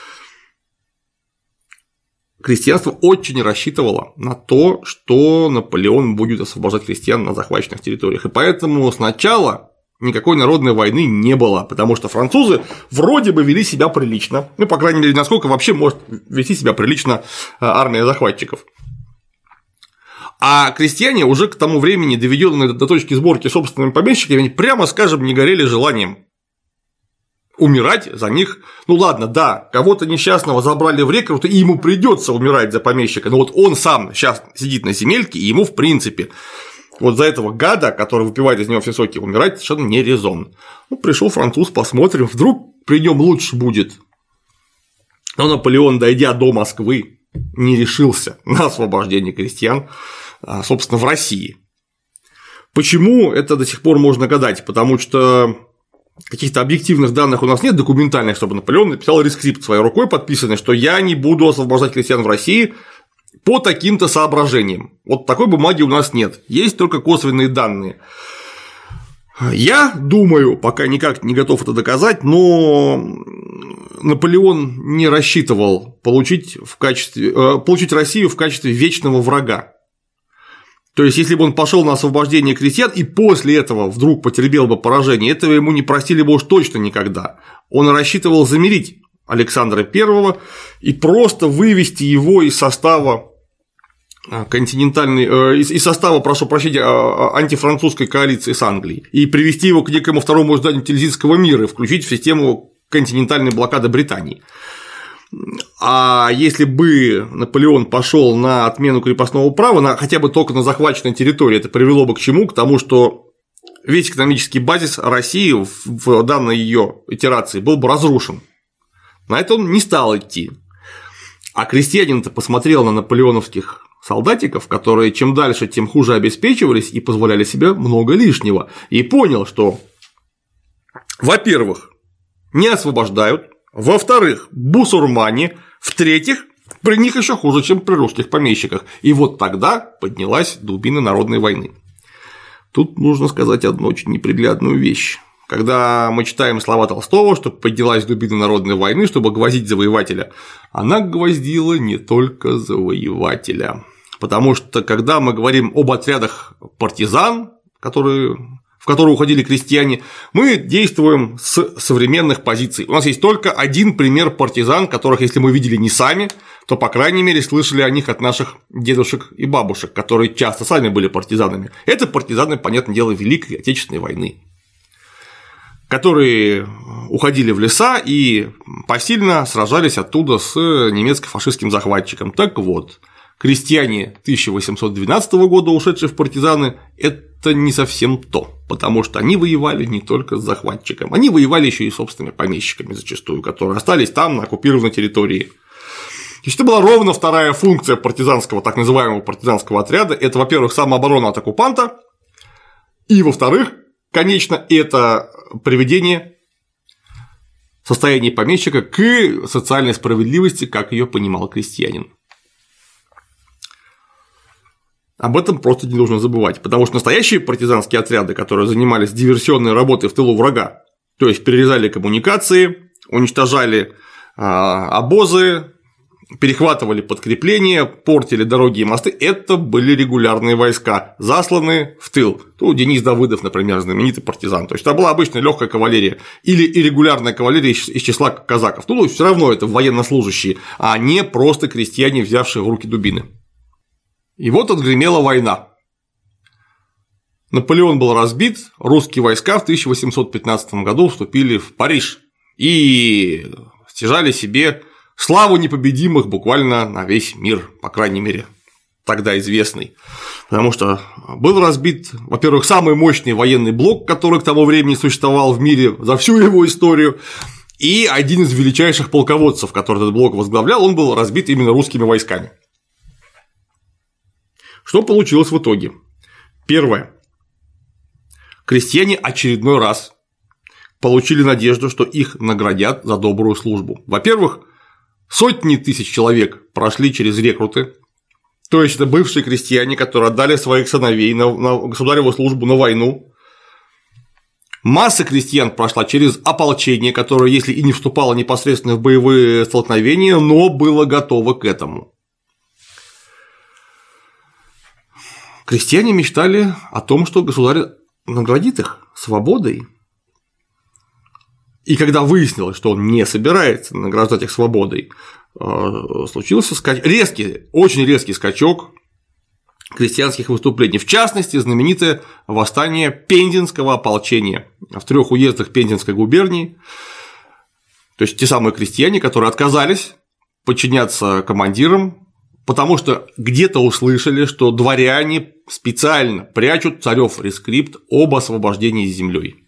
крестьянство очень рассчитывало на то, что Наполеон будет освобождать крестьян на захваченных территориях. И поэтому сначала никакой народной войны не было, потому что французы вроде бы вели себя прилично, ну, по крайней мере, насколько вообще может вести себя прилично армия захватчиков. А крестьяне уже к тому времени, доведенные до точки сборки собственными помещиками, прямо скажем, не горели желанием умирать за них. Ну ладно, да, кого-то несчастного забрали в рекруты, и ему придется умирать за помещика, но вот он сам сейчас сидит на земельке, и ему в принципе вот за этого гада, который выпивает из него все соки, умирать совершенно не резон. Ну, пришел француз, посмотрим, вдруг при нем лучше будет. Но Наполеон, дойдя до Москвы, не решился на освобождение крестьян, собственно, в России. Почему, это до сих пор можно гадать, потому что каких-то объективных данных у нас нет, документальных, чтобы Наполеон написал рескрипт своей рукой подписанный, что я не буду освобождать крестьян в России по таким-то соображениям. Вот такой бумаги у нас нет, есть только косвенные данные. Я думаю, пока никак не готов это доказать, но Наполеон не рассчитывал получить, в качестве, получить Россию в качестве вечного врага. То есть, если бы он пошел на освобождение крестьян и после этого вдруг потерпел бы поражение, этого ему не простили бы уж точно никогда. Он рассчитывал замирить Александра Первого и просто вывести его из состава континентальной, э, из состава, прошу прощения, антифранцузской коалиции с Англией и привести его к некому второму изданию Тильзитского мира и включить в систему континентальной блокады Британии. А если бы Наполеон пошел на отмену крепостного права, на, хотя бы только на захваченной территории, это привело бы к чему? К тому, что весь экономический базис России в данной ее итерации был бы разрушен. На это он не стал идти. А крестьянин-то посмотрел на наполеоновских солдатиков, которые чем дальше, тем хуже обеспечивались и позволяли себе много лишнего, и понял, что, во-первых, не освобождают, во-вторых, бусурмане, в-третьих, при них еще хуже, чем при русских помещиках. И вот тогда поднялась дубина народной войны. Тут нужно сказать одну очень неприглядную вещь. Когда мы читаем слова Толстого, что поднялась дубина народной войны, чтобы гвоздить завоевателя, она гвоздила не только завоевателя. Потому что, когда мы говорим об отрядах партизан, которые, в которые уходили крестьяне, мы действуем с современных позиций. У нас есть только один пример партизан, которых, если мы видели не сами, то, по крайней мере, слышали о них от наших дедушек и бабушек, которые часто сами были партизанами. Это партизаны, понятное дело, Великой Отечественной войны, которые уходили в леса и посильно сражались оттуда с немецко-фашистским захватчиком. Так вот, крестьяне тысяча восемьсот двенадцатого года, ушедшие в партизаны, это не совсем то, потому что они воевали не только с захватчиком, они воевали еще и с собственными помещиками зачастую, которые остались там на оккупированной территории. То есть это была ровно вторая функция партизанского, так называемого партизанского отряда. Это, во-первых, самооборона от оккупанта, и, во-вторых, конечно, это приведение состояния помещика к социальной справедливости, как ее понимал крестьянин. Об этом просто не нужно забывать, потому что настоящие партизанские отряды, которые занимались диверсионной работой в тылу врага, то есть перерезали коммуникации, уничтожали а, обозы, перехватывали подкрепления, портили дороги и мосты, это были регулярные войска, засланные в тыл. Тут Денис Давыдов, например, знаменитый партизан. То есть это была обычная легкая кавалерия или иррегулярная кавалерия из числа казаков. Ну, все равно это военнослужащие, а не просто крестьяне, взявшие в руки дубины. И вот отгремела война. Наполеон был разбит, русские войска в тысяча восемьсот пятнадцатом году вступили в Париж и стяжали себе славу непобедимых буквально на весь мир, по крайней мере, тогда известный. Потому что был разбит, во-первых, самый мощный военный блок, который к тому времени существовал в мире за всю его историю, и один из величайших полководцев, который этот блок возглавлял, он был разбит именно русскими войсками. Что получилось в итоге? Первое. Крестьяне очередной раз получили надежду, что их наградят за добрую службу. Во-первых, сотни тысяч человек прошли через рекруты, то есть это бывшие крестьяне, которые отдали своих сыновей на, на государеву службу, на войну. Масса крестьян прошла через ополчение, которое, если и не вступало непосредственно в боевые столкновения, но было готово к этому. Крестьяне мечтали о том, что государь наградит их свободой, и когда выяснилось, что он не собирается награждать их свободой, случился скач... резкий, очень резкий скачок крестьянских выступлений, в частности, знаменитое восстание Пензенского ополчения в трех уездах Пензенской губернии, то есть те самые крестьяне, которые отказались подчиняться командирам, потому что где-то услышали, что дворяне специально прячут царёв рескрипт об освобождении землей.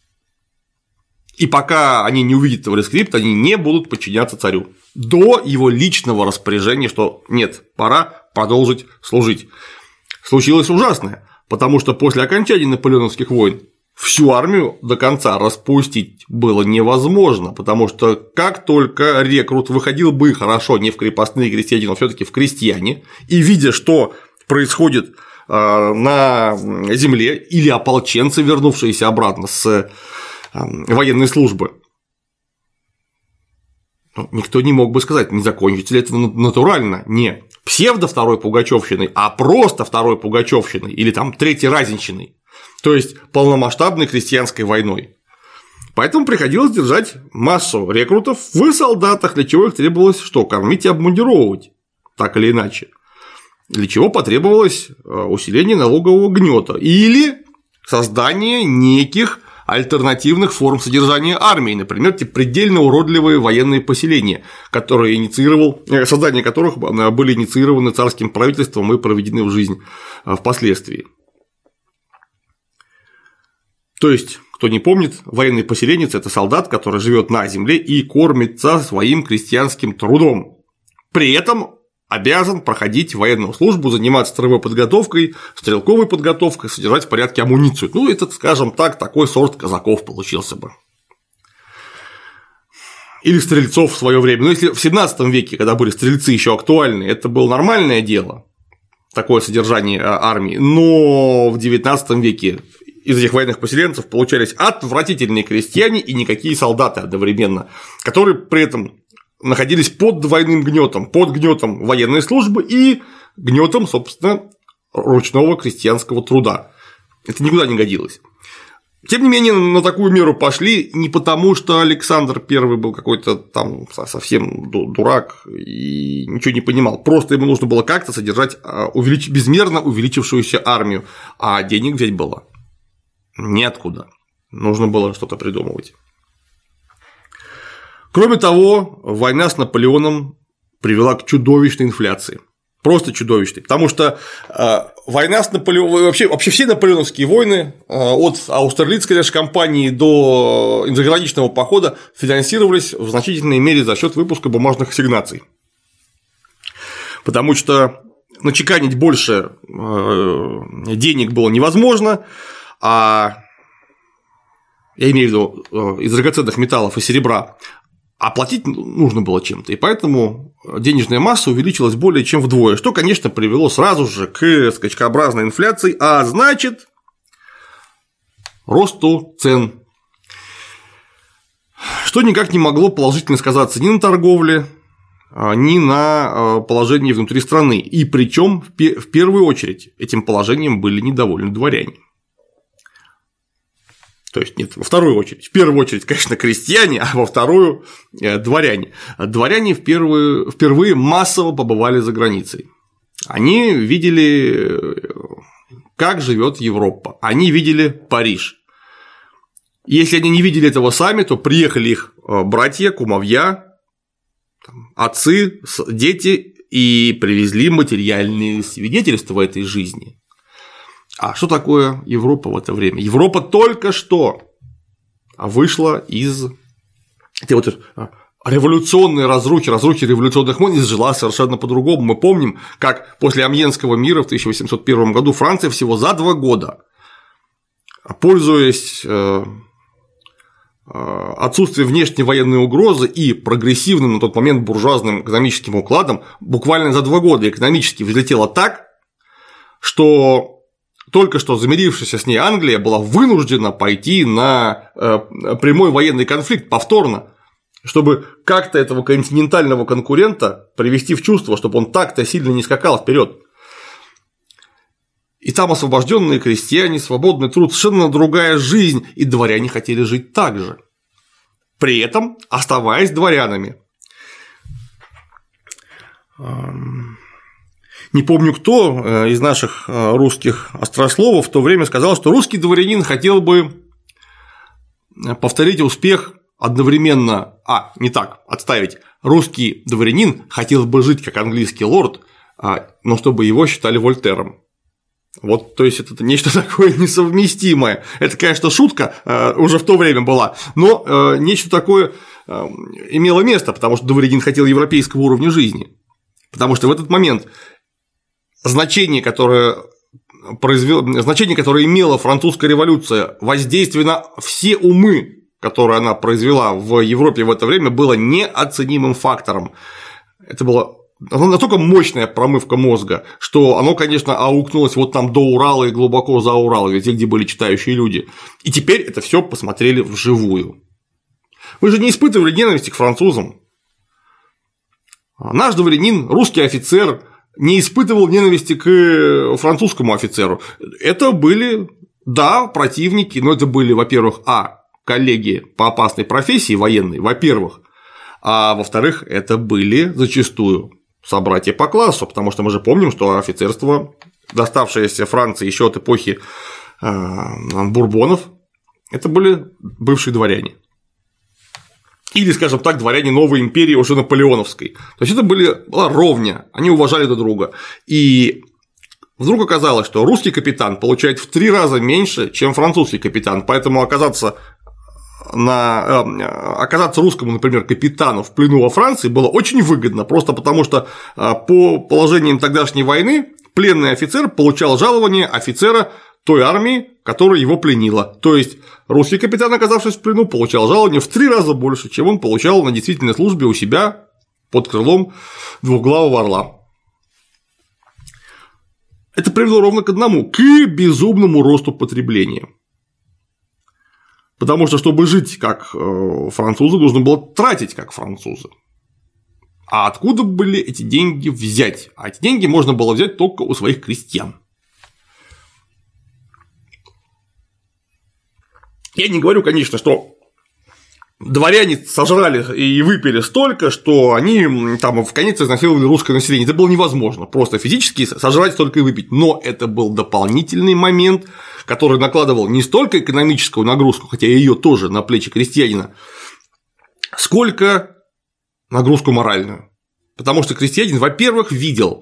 И пока они не увидят этого рескрипта, они не будут подчиняться царю до его личного распоряжения, что нет, пора продолжить служить. Случилось ужасное, потому что после окончания наполеоновских войн всю армию до конца распустить было невозможно, потому что как только рекрут выходил бы хорошо не в крепостные крестьяне, но всё-таки в крестьяне, и видя, что происходит на земле, или ополченцы, вернувшиеся обратно с военной службы, никто не мог бы сказать, не закончится ли это натурально, не псевдо второй пугачёвщиной, а просто второй пугачёвщиной или там третьей разинщиной, то есть полномасштабной крестьянской войной. Поэтому приходилось держать массу рекрутов в солдатах, для чего их требовалось что? Кормить и обмундировывать, так или иначе. Для чего потребовалось усиление налогового гнета или создание неких альтернативных форм содержания армии, например, те предельно уродливые военные поселения, которые инициировал, создание которых были инициированы царским правительством и проведены в жизнь впоследствии. То есть, кто не помнит, военный поселенец – это солдат, который живет на земле и кормится своим крестьянским трудом. При этом обязан проходить военную службу, заниматься строевой подготовкой, стрелковой подготовкой, содержать в порядке амуницию. Ну, это, скажем так, такой сорт казаков получился бы. Или стрельцов в свое время. Но если в семнадцатом веке, когда были стрельцы еще актуальны, это было нормальное дело, такое содержание армии, но в девятнадцатом веке из этих военных поселенцев получались отвратительные крестьяне и никакие солдаты одновременно, которые при этом находились под двойным гнетом, под гнетом военной службы и гнетом, собственно, ручного крестьянского труда. Это никуда не годилось. Тем не менее, на такую меру пошли не потому, что Александр Первый был какой-то там совсем дурак и ничего не понимал, просто ему нужно было как-то содержать увелич... безмерно увеличившуюся армию, а денег взять было неоткуда, нужно было что-то придумывать. Кроме того, война с Наполеоном привела к чудовищной инфляции. Просто чудовищной. Потому что э, война с Наполеоном, вообще, вообще все наполеоновские войны, э, от Аустерлицкой даже кампании до заграничного похода, финансировались в значительной мере за счет выпуска бумажных ассигнаций. Потому что начеканить больше э, денег было невозможно, а я имею в виду э, из драгоценных металлов и серебра. Оплатить нужно было чем-то, и поэтому денежная масса увеличилась более чем вдвое, что, конечно, привело сразу же к скачкообразной инфляции, а значит, росту цен, что никак не могло положительно сказаться ни на торговле, ни на положении внутри страны, и причем в первую очередь этим положением были недовольны дворяне. То есть, нет, во вторую очередь. В первую очередь, конечно, крестьяне, а во вторую – дворяне. Дворяне впервые, впервые массово побывали за границей. Они видели, как живет Европа. Они видели Париж. Если они не видели этого сами, то приехали их братья, кумовья, отцы, дети и привезли материальные свидетельства этой жизни. А что такое Европа в это время? Европа только что вышла из этой вот революционной разрухи, разрухи революционных войн, и жила совершенно по-другому. Мы помним, как после Амьенского мира в тысяча восемьсот первом году Франция всего за два года, пользуясь отсутствием внешней военной угрозы и прогрессивным на тот момент буржуазным экономическим укладом, буквально за два года экономически взлетела так, что только что замирившаяся с ней Англия была вынуждена пойти на прямой военный конфликт повторно, чтобы как-то этого континентального конкурента привести в чувство, чтобы он так-то сильно не скакал вперед. И там освобожденные крестьяне, свободный труд, совершенно другая жизнь, и дворяне хотели жить так же, при этом оставаясь дворянами. Не помню, кто из наших русских острословов в то время сказал, что русский дворянин хотел бы повторить успех одновременно, а, не так, отставить, русский дворянин хотел бы жить как английский лорд, но чтобы его считали Вольтером. Вот, то есть это нечто такое несовместимое. Это, конечно, шутка э, уже в то время была, но э, нечто такое э, имело место, потому что дворянин хотел европейского уровня жизни. Потому что в этот момент значение, которое, произвел, значение, которое имела французская революция, воздействие на все умы, которые она произвела в Европе в это время, было неоценимым фактором. Это было настолько мощная промывка мозга, что оно, конечно, аукнулось вот там до Урала и глубоко за Урал, везде, где были читающие люди. И теперь это все посмотрели вживую. Вы же не испытывали ненависти к французам. Наш дворянин, русский офицер, не испытывал ненависти к французскому офицеру. Это были, да, противники, но это были, во-первых, а, коллеги по опасной профессии военной, во-первых, а во-вторых, это были зачастую собратья по классу, потому что мы же помним, что офицерство, доставшееся Франции еще от эпохи Бурбонов, это были бывшие дворяне. Или, скажем так, дворяне новой империи уже наполеоновской. То есть это были, была ровня, они уважали друг друга. И вдруг оказалось, что русский капитан получает в три раза меньше, чем французский капитан, поэтому оказаться на, оказаться русскому, например, капитану в плену во Франции было очень выгодно, просто потому что по положениям тогдашней войны пленный офицер получал жалование офицера той армии, которая его пленила. То есть русский капитан, оказавшись в плену, получал жалование в три раза больше, чем он получал на действительной службе у себя под крылом двухглавого орла. Это привело ровно к одному – к безумному росту потребления. Потому что, чтобы жить как французы, нужно было тратить как французы. А откуда были эти деньги взять? А эти деньги можно было взять только у своих крестьян. Я не говорю, конечно, что дворяне сожрали и выпили столько, что они там в конец изнасиловали русское население. Это было невозможно просто физически сожрать столько и выпить. Но это был дополнительный момент, который накладывал не столько экономическую нагрузку, хотя ее тоже на плечи крестьянина, сколько нагрузку моральную. Потому что крестьянин, во-первых, видел,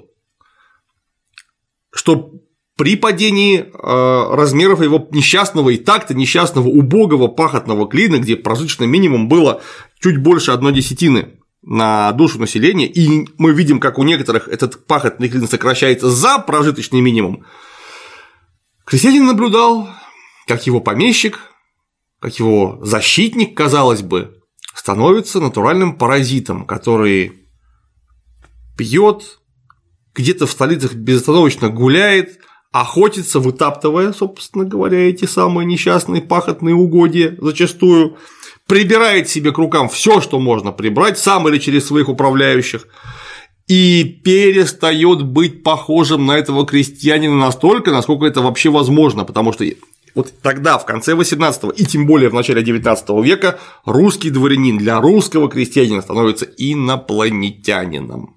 что при падении размеров его несчастного и так-то несчастного убогого пахотного клина, где прожиточный минимум было чуть больше одной десятины на душу населения, и мы видим, как у некоторых этот пахотный клин сокращается за прожиточный минимум, крестьянин наблюдал, как его помещик, как его защитник, казалось бы, становится натуральным паразитом, который пьет, где-то в столицах безостановочно гуляет, охотится, вытаптывая, собственно говоря, эти самые несчастные пахотные угодья зачастую, прибирает себе к рукам все, что можно прибрать, сам или через своих управляющих, и перестает быть похожим на этого крестьянина настолько, насколько это вообще возможно, потому что вот тогда, в конце восемнадцатого и тем более в начале девятнадцатого века, русский дворянин для русского крестьянина становится инопланетянином.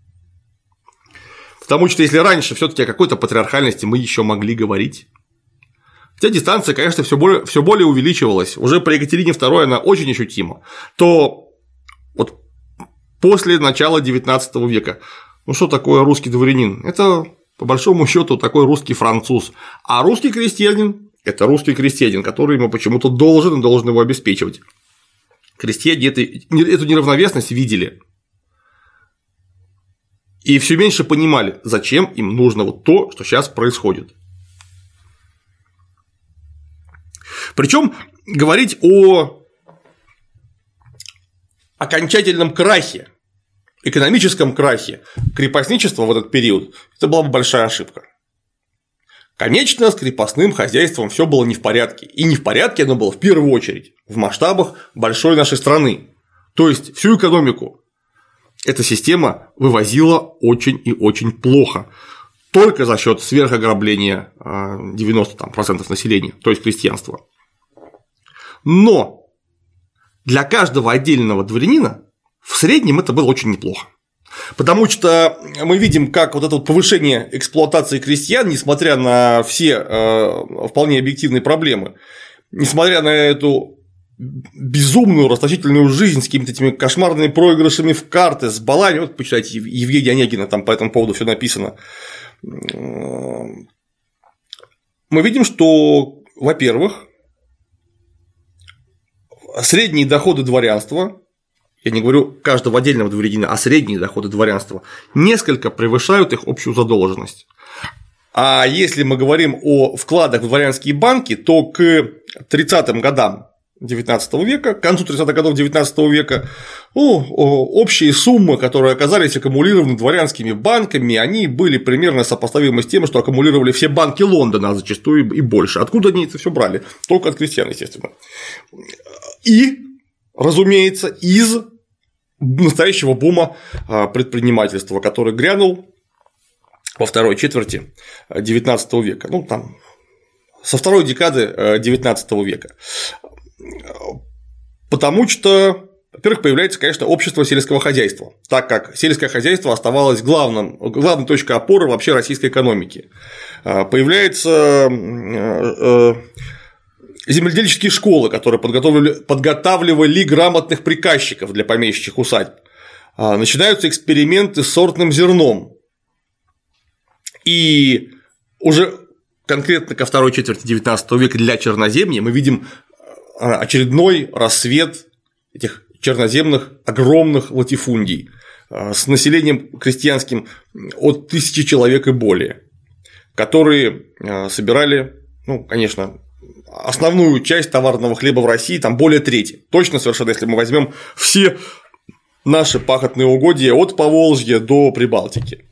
Потому что если раньше все-таки о какой-то патриархальности мы еще могли говорить, хотя дистанция, конечно, все более, все более увеличивалась, уже при Екатерине второй она очень ощутима, то вот после начала девятнадцатого века, ну что такое русский дворянин? Это по большому счету такой русский француз, а русский крестьянин – это русский крестьянин, который ему почему-то должен и должен его обеспечивать. Крестьяне эту неравновесность видели. И все меньше понимали, зачем им нужно вот то, что сейчас происходит. Причем говорить о окончательном крахе, экономическом крахе крепостничества в этот период – это была бы большая ошибка. Конечно, с крепостным хозяйством все было не в порядке. И не в порядке оно было в первую очередь в масштабах большой нашей страны. То есть всю экономику эта система вывозила очень и очень плохо. только за счет сверхограбления девяноста процентов населения, то есть крестьянства. Но для каждого отдельного дворянина в среднем это было очень неплохо. Потому что мы видим, как вот это вот повышение эксплуатации крестьян, несмотря на все э, вполне объективные проблемы, несмотря на эту безумную расточительную жизнь с какими-то этими кошмарными проигрышами в карты, с балами, вот почитайте Евгения Онегина, там по этому поводу все написано, мы видим, что, во-первых, средние доходы дворянства, я не говорю каждого отдельного дворянина, а средние доходы дворянства несколько превышают их общую задолженность. А если мы говорим о вкладах в дворянские банки, то к тридцатым годам девятнадцатого века, к концу тридцатых годов девятнадцатого века, ну, общие суммы, которые оказались аккумулированы дворянскими банками, они были примерно сопоставимы с тем, что аккумулировали все банки Лондона, а зачастую и больше. Откуда они это все брали? Только от крестьян, естественно. И, разумеется, из настоящего бума предпринимательства, который грянул во второй четверти девятнадцатого века, ну там со второй декады девятнадцатого века. Потому что, во-первых, появляется, конечно, общество сельского хозяйства, так как сельское хозяйство оставалось главным, главной точкой опоры вообще российской экономики. Появляются земледельческие школы, которые подготавливали, подготавливали грамотных приказчиков для помещичьих усадьб. Начинаются эксперименты с сортным зерном. И уже конкретно ко второй четверти девятнадцатого века для Черноземья мы видим очередной рассвет этих черноземных огромных латифундий с населением крестьянским от тысячи человек и более, которые собирали, ну, конечно, основную часть товарного хлеба в России, там более трети. Точно совершенно, если мы возьмем все наши пахотные угодья от Поволжья до Прибалтики.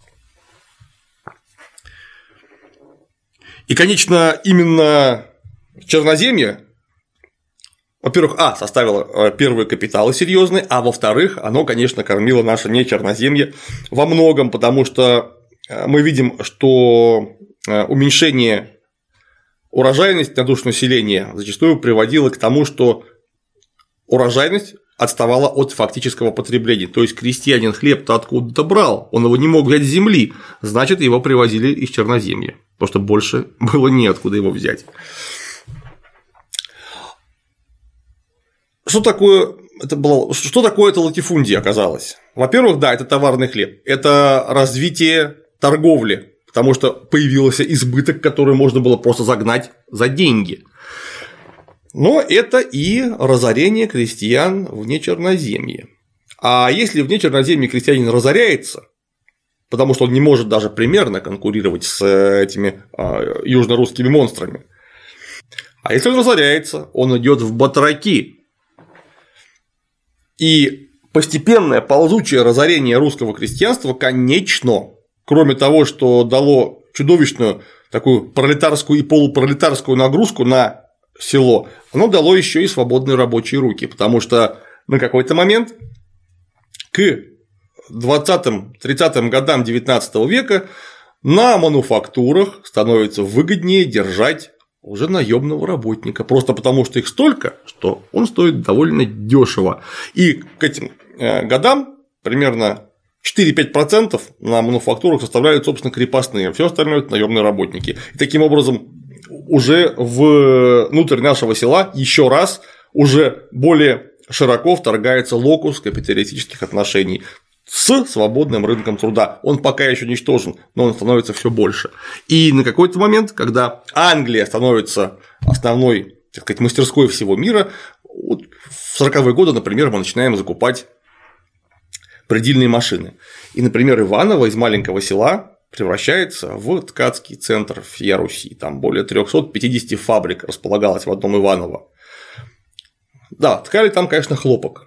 И, конечно, именно Черноземье, во-первых, а, составило первые капиталы серьезные, а во-вторых, оно, конечно, кормило наше не Черноземье во многом, потому что мы видим, что уменьшение урожайности на душу населения зачастую приводило к тому, что урожайность отставала от фактического потребления. То есть крестьянин хлеб-то откуда-то брал, он его не мог взять с земли, значит, его привозили из Черноземья, потому что больше было неоткуда его взять. Что такое это было, что такое это латифундия оказалось? Во-первых, да, это товарный хлеб, это развитие торговли, потому что появился избыток, который можно было просто загнать за деньги. Но это и разорение крестьян вне Черноземья. А если вне Черноземья крестьянин разоряется, потому что он не может даже примерно конкурировать с этими южно-русскими монстрами, а если он разоряется, он идет в батраки. И постепенное ползучее разорение русского крестьянства конечно, кроме того, что дало чудовищную такую пролетарскую и полупролетарскую нагрузку на село, оно дало еще и свободные рабочие руки, потому что на какой-то момент к двадцатым-тридцатым годам девятнадцатого века на мануфактурах становится выгоднее держать уже наемного работника, просто потому что их столько, что он стоит довольно дешево. И к этим годам примерно четыре-пять процентов на мануфактурах составляют, собственно, крепостные, все остальное – это наемные работники. И таким образом, уже внутрь нашего села еще раз уже более широко вторгается локус капиталистических отношений с свободным рынком труда. Он пока еще ничтожен, но он становится все больше. И на какой-то момент, когда Англия становится основной, так сказать, мастерской всего мира, вот в сороковые годы, например, мы начинаем закупать предельные машины. И, например, Иваново из маленького села превращается в ткацкий центр всей Руси. Там более трёхсот пятидесяти фабрик располагалось в одном Иваново. Да, ткали там, конечно, хлопок.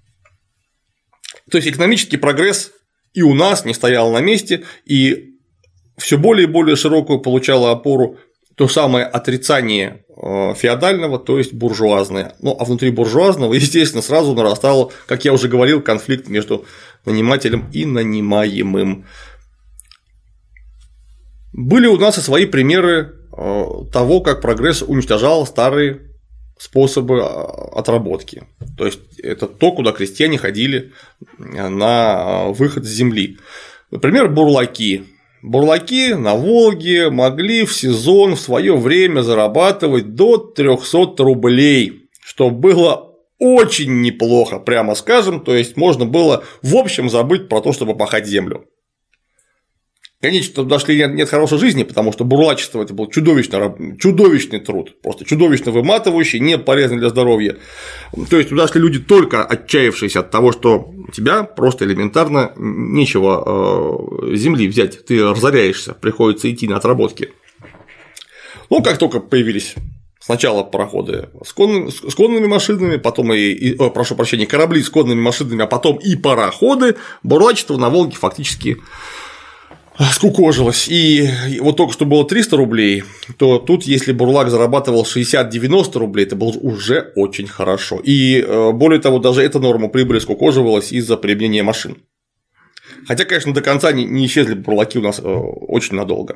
То есть экономический прогресс и у нас не стоял на месте, и все более и более широкую получало опору то самое отрицание феодального, то есть буржуазное. Ну, а внутри буржуазного, естественно, сразу нарастал, как я уже говорил, конфликт между нанимателем и нанимаемым. Были у нас и свои примеры того, как прогресс уничтожал старые способы отработки. То есть это то, куда крестьяне ходили на выход с земли. Например, бурлаки. Бурлаки на Волге могли в сезон в свое время зарабатывать до трёхсот рублей, что было очень неплохо, прямо скажем. То есть можно было в общем забыть про то, чтобы пахать землю. Конечно, туда шли нет, нет хорошей жизни, потому что бурлачество – это был чудовищный, чудовищный труд, просто чудовищно выматывающий, не полезный для здоровья. То есть туда шли люди, только отчаявшиеся от того, что у тебя просто элементарно нечего земли взять, ты разоряешься, приходится идти на отработки. Ну, как только появились сначала пароходы с конными, с конными машинами, потом и, и о, прошу прощения, корабли с конными машинами, а потом и пароходы, бурлачество на Волге фактически скукожилось. И вот только что было триста рублей, то тут, если бурлак зарабатывал шестьдесят-девяносто рублей, это было уже очень хорошо. И более того, даже эта норма прибыли скукоживалась из-за применения машин. Хотя, конечно, до конца не исчезли бурлаки у нас очень надолго.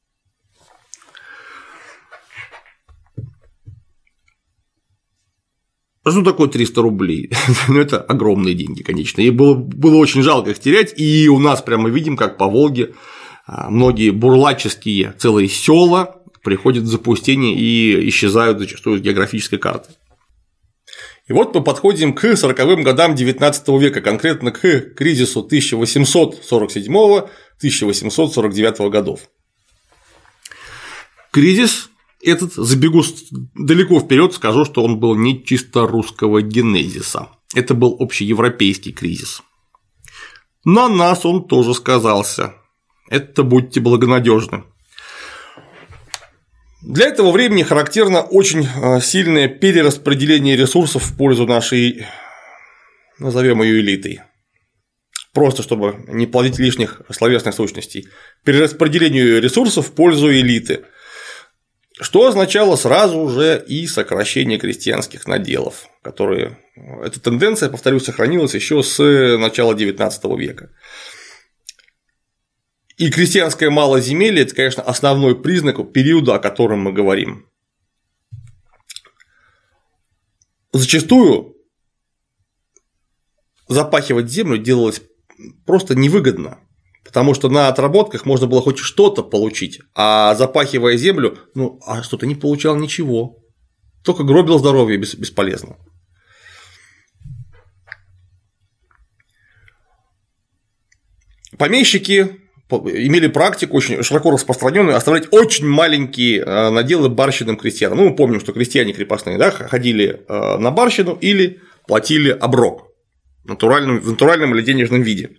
Что такое триста рублей? Ну, это огромные деньги, конечно. И было, было очень жалко их терять. И у нас прямо видим, как по Волге многие бурлаческие целые села приходят в запустение и исчезают зачастую с географической карты. И вот мы подходим к сороковым годам девятнадцатого века, конкретно к кризису тысяча восемьсот сорок седьмого — тысяча восемьсот сорок девятого годов. Кризис этот, забегу далеко вперед, скажу, что он был не чисто русского генезиса. Это был общеевропейский кризис. На нас он тоже сказался. Это будьте благонадежны. Для этого времени характерно очень сильное перераспределение ресурсов в пользу нашей, назовем ее, элитой. Просто чтобы не плодить лишних словесных сущностей. Перераспределение ресурсов в пользу элиты. Что означало сразу же и сокращение крестьянских наделов, которые. Эта тенденция, повторюсь, сохранилась еще с начала девятнадцатого века. И крестьянское малоземелье – это, конечно, основной признак периода, о котором мы говорим. Зачастую запахивать землю делалось просто невыгодно. Потому что на отработках можно было хоть что-то получить, а запахивая землю, ну, а что ты не получал ничего, только гробил здоровье бесполезно. Помещики имели практику очень широко распространенную оставлять очень маленькие наделы барщинам крестьянам. Ну, мы помним, что крестьяне крепостные, да, ходили на барщину или платили оброк в натуральном, в натуральном или денежном виде.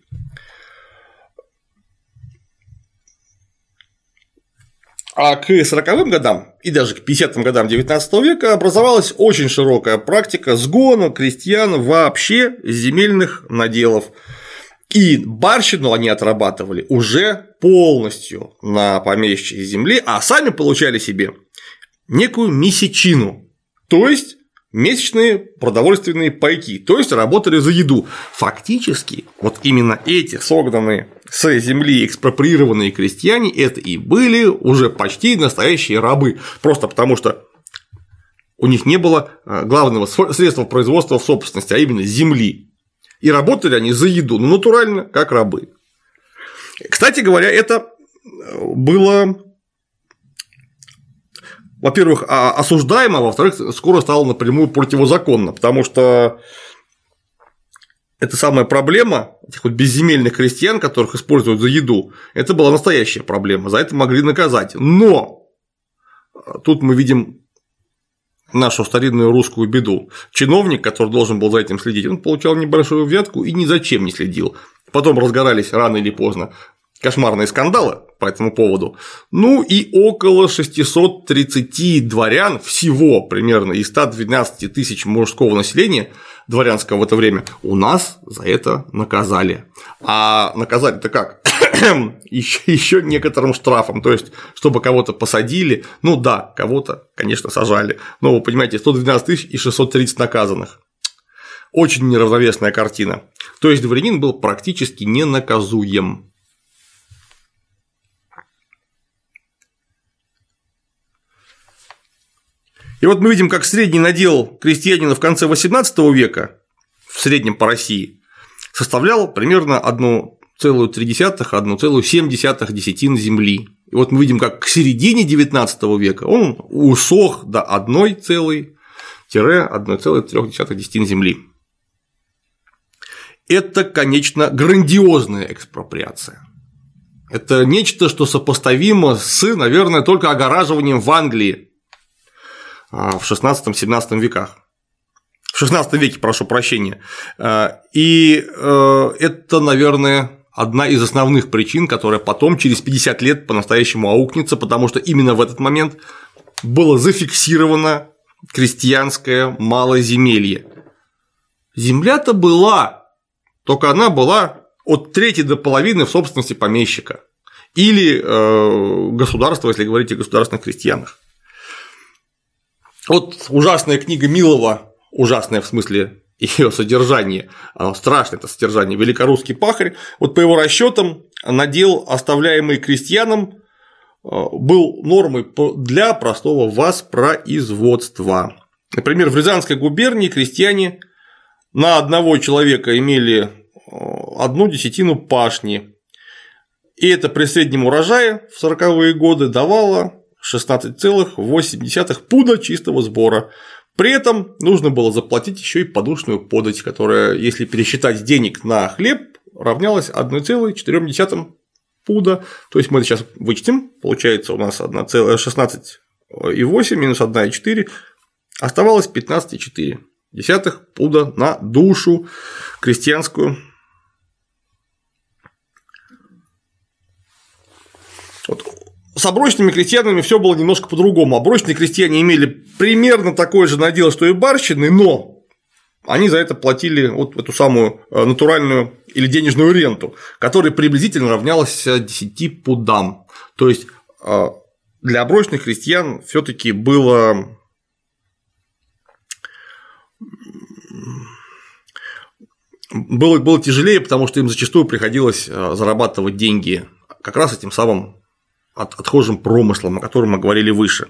А к сороковым годам и даже к пятидесятым годам девятнадцатого века образовалась очень широкая практика сгона крестьян вообще с земельных наделов. И барщину они отрабатывали уже полностью на помещичьей земле, а сами получали себе некую месячину, то есть месячные продовольственные пайки, то есть работали за еду. Фактически, вот именно эти согнанные с земли экспроприированные крестьяне – это и были уже почти настоящие рабы, просто потому что у них не было главного средства производства в собственности, а именно земли. И работали они за еду, ну, натурально, как рабы. Кстати говоря, это было, во-первых, осуждаемо, а во-вторых, скоро стало напрямую противозаконно, потому что эта самая проблема этих вот безземельных крестьян, которых используют за еду, это была настоящая проблема, за это могли наказать. Но тут мы видим нашу старинную русскую беду. Чиновник, который должен был за этим следить, он получал небольшую взятку и ни за чем не следил. Потом разгорались рано или поздно кошмарные скандалы по этому поводу. Ну и около шестисот тридцати дворян всего примерно из ста двенадцати тысяч мужского населения дворянского в это время у нас за это наказали. А наказали-то как? еще, еще некоторым штрафом, то есть, чтобы кого-то посадили, ну да, кого-то, конечно, сажали, но вы понимаете, сто двенадцать тысяч и шестьсот тридцать наказанных. Очень неравновесная картина. То есть дворянин был практически ненаказуем. И вот мы видим, как средний надел крестьянина в конце восемнадцатого века, в среднем по России, составлял примерно одну целую три десятых - одну целую семь десятых десятин земли. И вот мы видим, как к середине девятнадцатого века он усох до одной целой - одной целой трёх десятых десятин земли. Это, конечно, грандиозная экспроприация. Это нечто, что сопоставимо с, наверное, только огораживанием в Англии в шестнадцатом-семнадцатом веках. В шестнадцатом веке, прошу прощения. И это, наверное, одна из основных причин, которая потом, через пятьдесят лет, по-настоящему аукнется, потому что именно в этот момент было зафиксировано крестьянское малоземелье. Земля-то была, только она была от трети до половины в собственности помещика или государства, если говорить о государственных крестьянах. Вот ужасная книга Милова, ужасная в смысле ее содержание, страшное это содержание, «Великорусский пахарь», вот по его расчетам надел, оставляемый крестьянам, был нормой для простого воспроизводства. Например, в Рязанской губернии крестьяне на одного человека имели одну десятину пашни, и это при среднем урожае в сороковые годы давало шестнадцать целых восемь десятых пуда чистого сбора. При этом нужно было заплатить еще и подушную подать, которая, если пересчитать денег на хлеб, равнялась одной целой четырём десятым пуда. То есть мы это сейчас вычтем, получается у нас шестнадцать целых восемь минус одна целая четыре, оставалось пятнадцать целых четыре десятых пуда на душу крестьянскую. Вот. С оброчными крестьянами все было немножко по-другому. Оброчные крестьяне имели примерно такой же надел, что и барщины, но они за это платили вот эту самую натуральную или денежную ренту, которая приблизительно равнялась десяти пудам. То есть для оброчных крестьян все-таки было было, было тяжелее, потому что им зачастую приходилось зарабатывать деньги как раз этим самым отхожим промыслом, о котором мы говорили выше.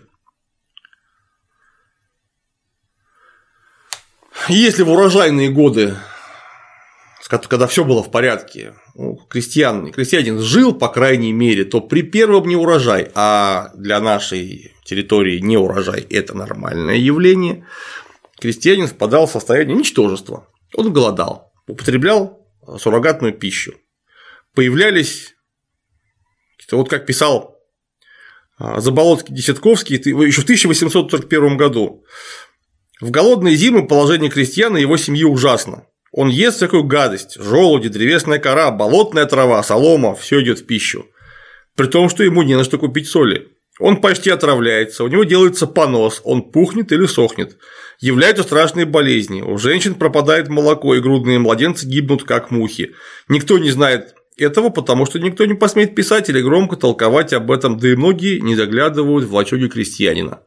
Если в урожайные годы, когда все было в порядке, крестьян, крестьянин жил, по крайней мере, то при первом неурожай, а для нашей территории неурожай – это нормальное явление, крестьянин впадал в состояние ничтожества. Он голодал, употреблял суррогатную пищу. Появлялись, вот как писал Заболоцкий-Десятковский еще в тысяча восемьсот сорок первом году: в голодные зимы положение крестьяна и его семьи ужасно. Он ест всякую гадость: желуди, древесная кора, болотная трава, солома – все идет в пищу. При том, что ему не на что купить соли. Он почти отравляется, у него делается понос, он пухнет или сохнет. Являются страшные болезни, у женщин пропадает молоко, и грудные младенцы гибнут как мухи. Никто не знает этого, потому что никто не посмеет писать или громко толковать об этом, да и многие не заглядывают в лачуги крестьянина.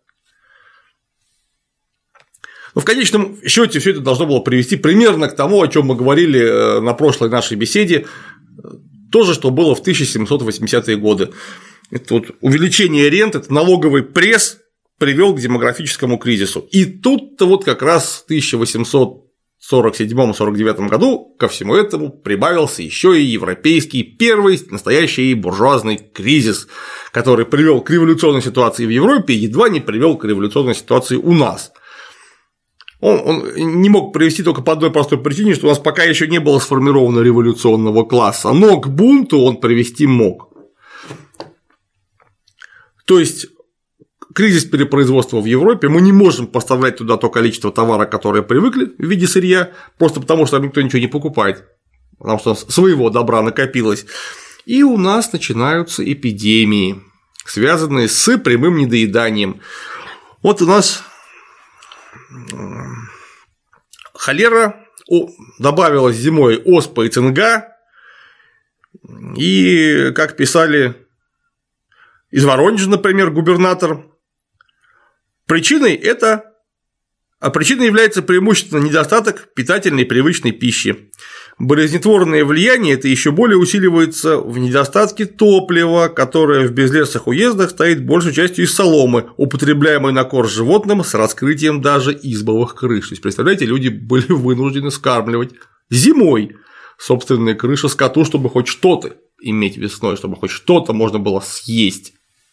Но в конечном счете все это должно было привести примерно к тому, о чем мы говорили на прошлой нашей беседе, то же, что было в тысяча семьсот восьмидесятые годы. Это вот увеличение рент, это налоговый пресс привел к демографическому кризису. И тут-то вот как раз в тысяча восемьсот сорок седьмом — сорок девятом году ко всему этому прибавился еще и европейский первый настоящий буржуазный кризис, который привел к революционной ситуации в Европе и едва не привел к революционной ситуации у нас. Он, он не мог привести только по одной простой причине, что у нас пока еще не было сформировано революционного класса, но к бунту он привести мог. То есть кризис перепроизводства в Европе, мы не можем поставлять туда то количество товара, которое привыкли в виде сырья, просто потому что там никто ничего не покупает, потому что у нас своего добра накопилось. И у нас начинаются эпидемии, связанные с прямым недоеданием. Вот у нас холера, добавилась зимой оспа и цинга, и, как писали из Воронежа, например, губернатор, причиной это, а причиной является преимущественно недостаток питательной привычной пищи. Болезнетворное влияние это еще более усиливается в недостатке топлива, которое в безлесных уездах стоит большей частью из соломы, употребляемой на корм животным с раскрытием даже избовых крыш. То есть, представляете, люди были вынуждены скармливать зимой собственные крыши скоту, чтобы хоть что-то иметь весной, чтобы хоть что-то можно было съесть.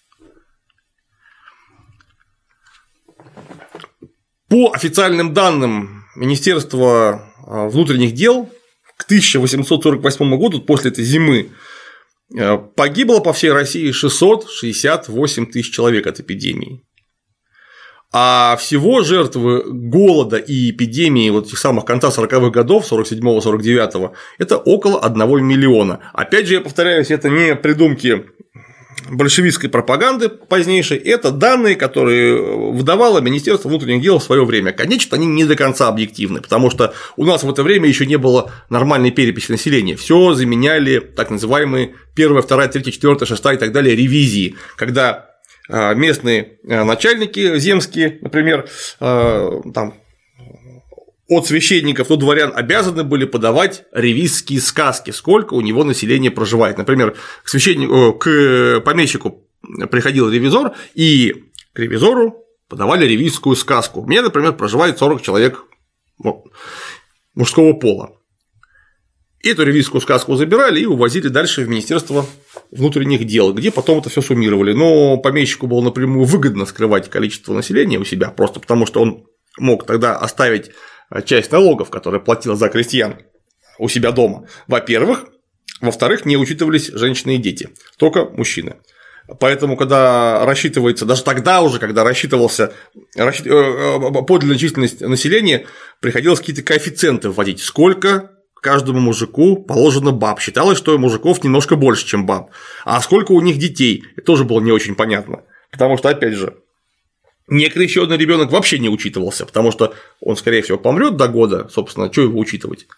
По официальным данным Министерства внутренних дел к тысяча восемьсот сорок восьмому году, после этой зимы, погибло по всей России шестьсот шестьдесят восемь тысяч человек от эпидемии. А всего жертвы голода и эпидемии вот этих самых конца сороковых годов, сорок седьмого — сорок девятого, это около одного миллиона. Опять же, я повторяюсь, это не придумки большевистской пропаганды позднейшей, это данные, которые выдавало Министерство внутренних дел в свое время. Конечно, они не до конца объективны, потому что у нас в это время еще не было нормальной переписи населения. Все заменяли так называемые первая, вторая, третья, четвертая, шестая и так далее ревизии, когда местные начальники земские, например, там, от священников до дворян обязаны были подавать ревизские сказки, сколько у него население проживает. Например, к священнику, к помещику приходил ревизор, и к ревизору подавали ревизскую сказку. У меня, например, проживает сорок человек мужского пола. Эту ревизскую сказку забирали и увозили дальше в Министерство внутренних дел, где потом это все суммировали. Но помещику было напрямую выгодно скрывать количество населения у себя, просто потому что он мог тогда оставить часть налогов, которые платил за крестьян у себя дома, во-первых, во-вторых, не учитывались женщины и дети, только мужчины. Поэтому, когда рассчитывается, даже тогда уже, когда рассчитывался рассчит... подлинная численность населения, приходилось какие-то коэффициенты вводить, сколько каждому мужику положено баб. Считалось, что мужиков немножко больше, чем баб. А сколько у них детей, это тоже было не очень понятно, потому что, опять же, некрещенный ребенок вообще не учитывался, потому что он, скорее всего, помрет до года, собственно, что его учитывать.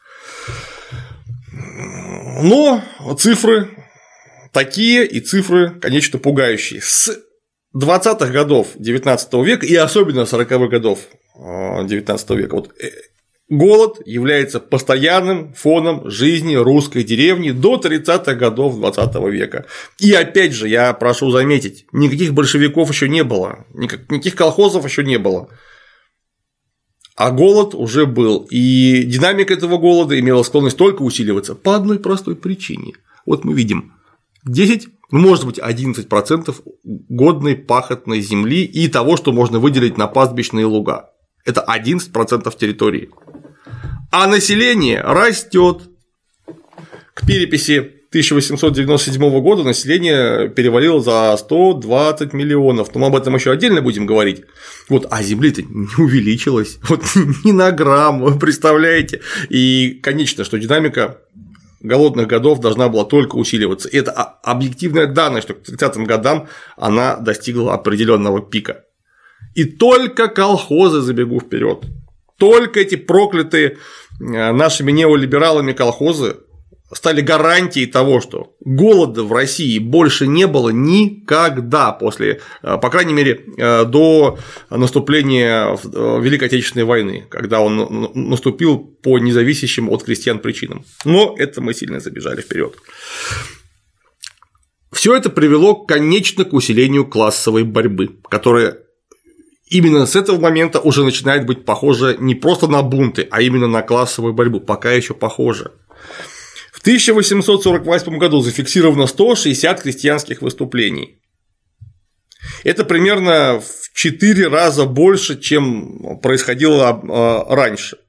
Но цифры такие, и цифры, конечно, пугающие. С двадцатых годов девятнадцатого века и особенно сороковых годов девятнадцатого века вот, голод является постоянным фоном жизни русской деревни до тридцатых годов двадцатого века. И опять же, я прошу заметить, никаких большевиков еще не было, никаких колхозов еще не было. А голод уже был. И динамика этого голода имела склонность только усиливаться по одной простой причине. Вот мы видим десять, может быть, одиннадцать процентов годной пахотной земли и того, что можно выделить на пастбищные луга. Это одиннадцать процентов территории. А население растет. К переписи тысяча восемьсот девяносто седьмого года население перевалило за сто двадцать миллионов. Но мы об этом еще отдельно будем говорить. Вот, а земли-то не увеличилась. Вот ни на грамм, вы представляете. И, конечно, что динамика голодных годов должна была только усиливаться. И это объективная данность, что к тридцатым годам она достигла определенного пика. И только колхозы, забегу вперед, только эти проклятые нашими неолибералами колхозы стали гарантией того, что голода в России больше не было никогда после, по крайней мере, до наступления Великой Отечественной войны, когда он наступил по независящим от крестьян причинам. Но это мы сильно забежали вперед. Все это привело, конечно, к усилению классовой борьбы, которая именно с этого момента уже начинает быть похожа не просто на бунты, а именно на классовую борьбу, пока еще похожа. В тысяча восемьсот сорок восьмом году зафиксировано сто шестьдесят крестьянских выступлений. Это примерно в четыре раза больше, чем происходило раньше.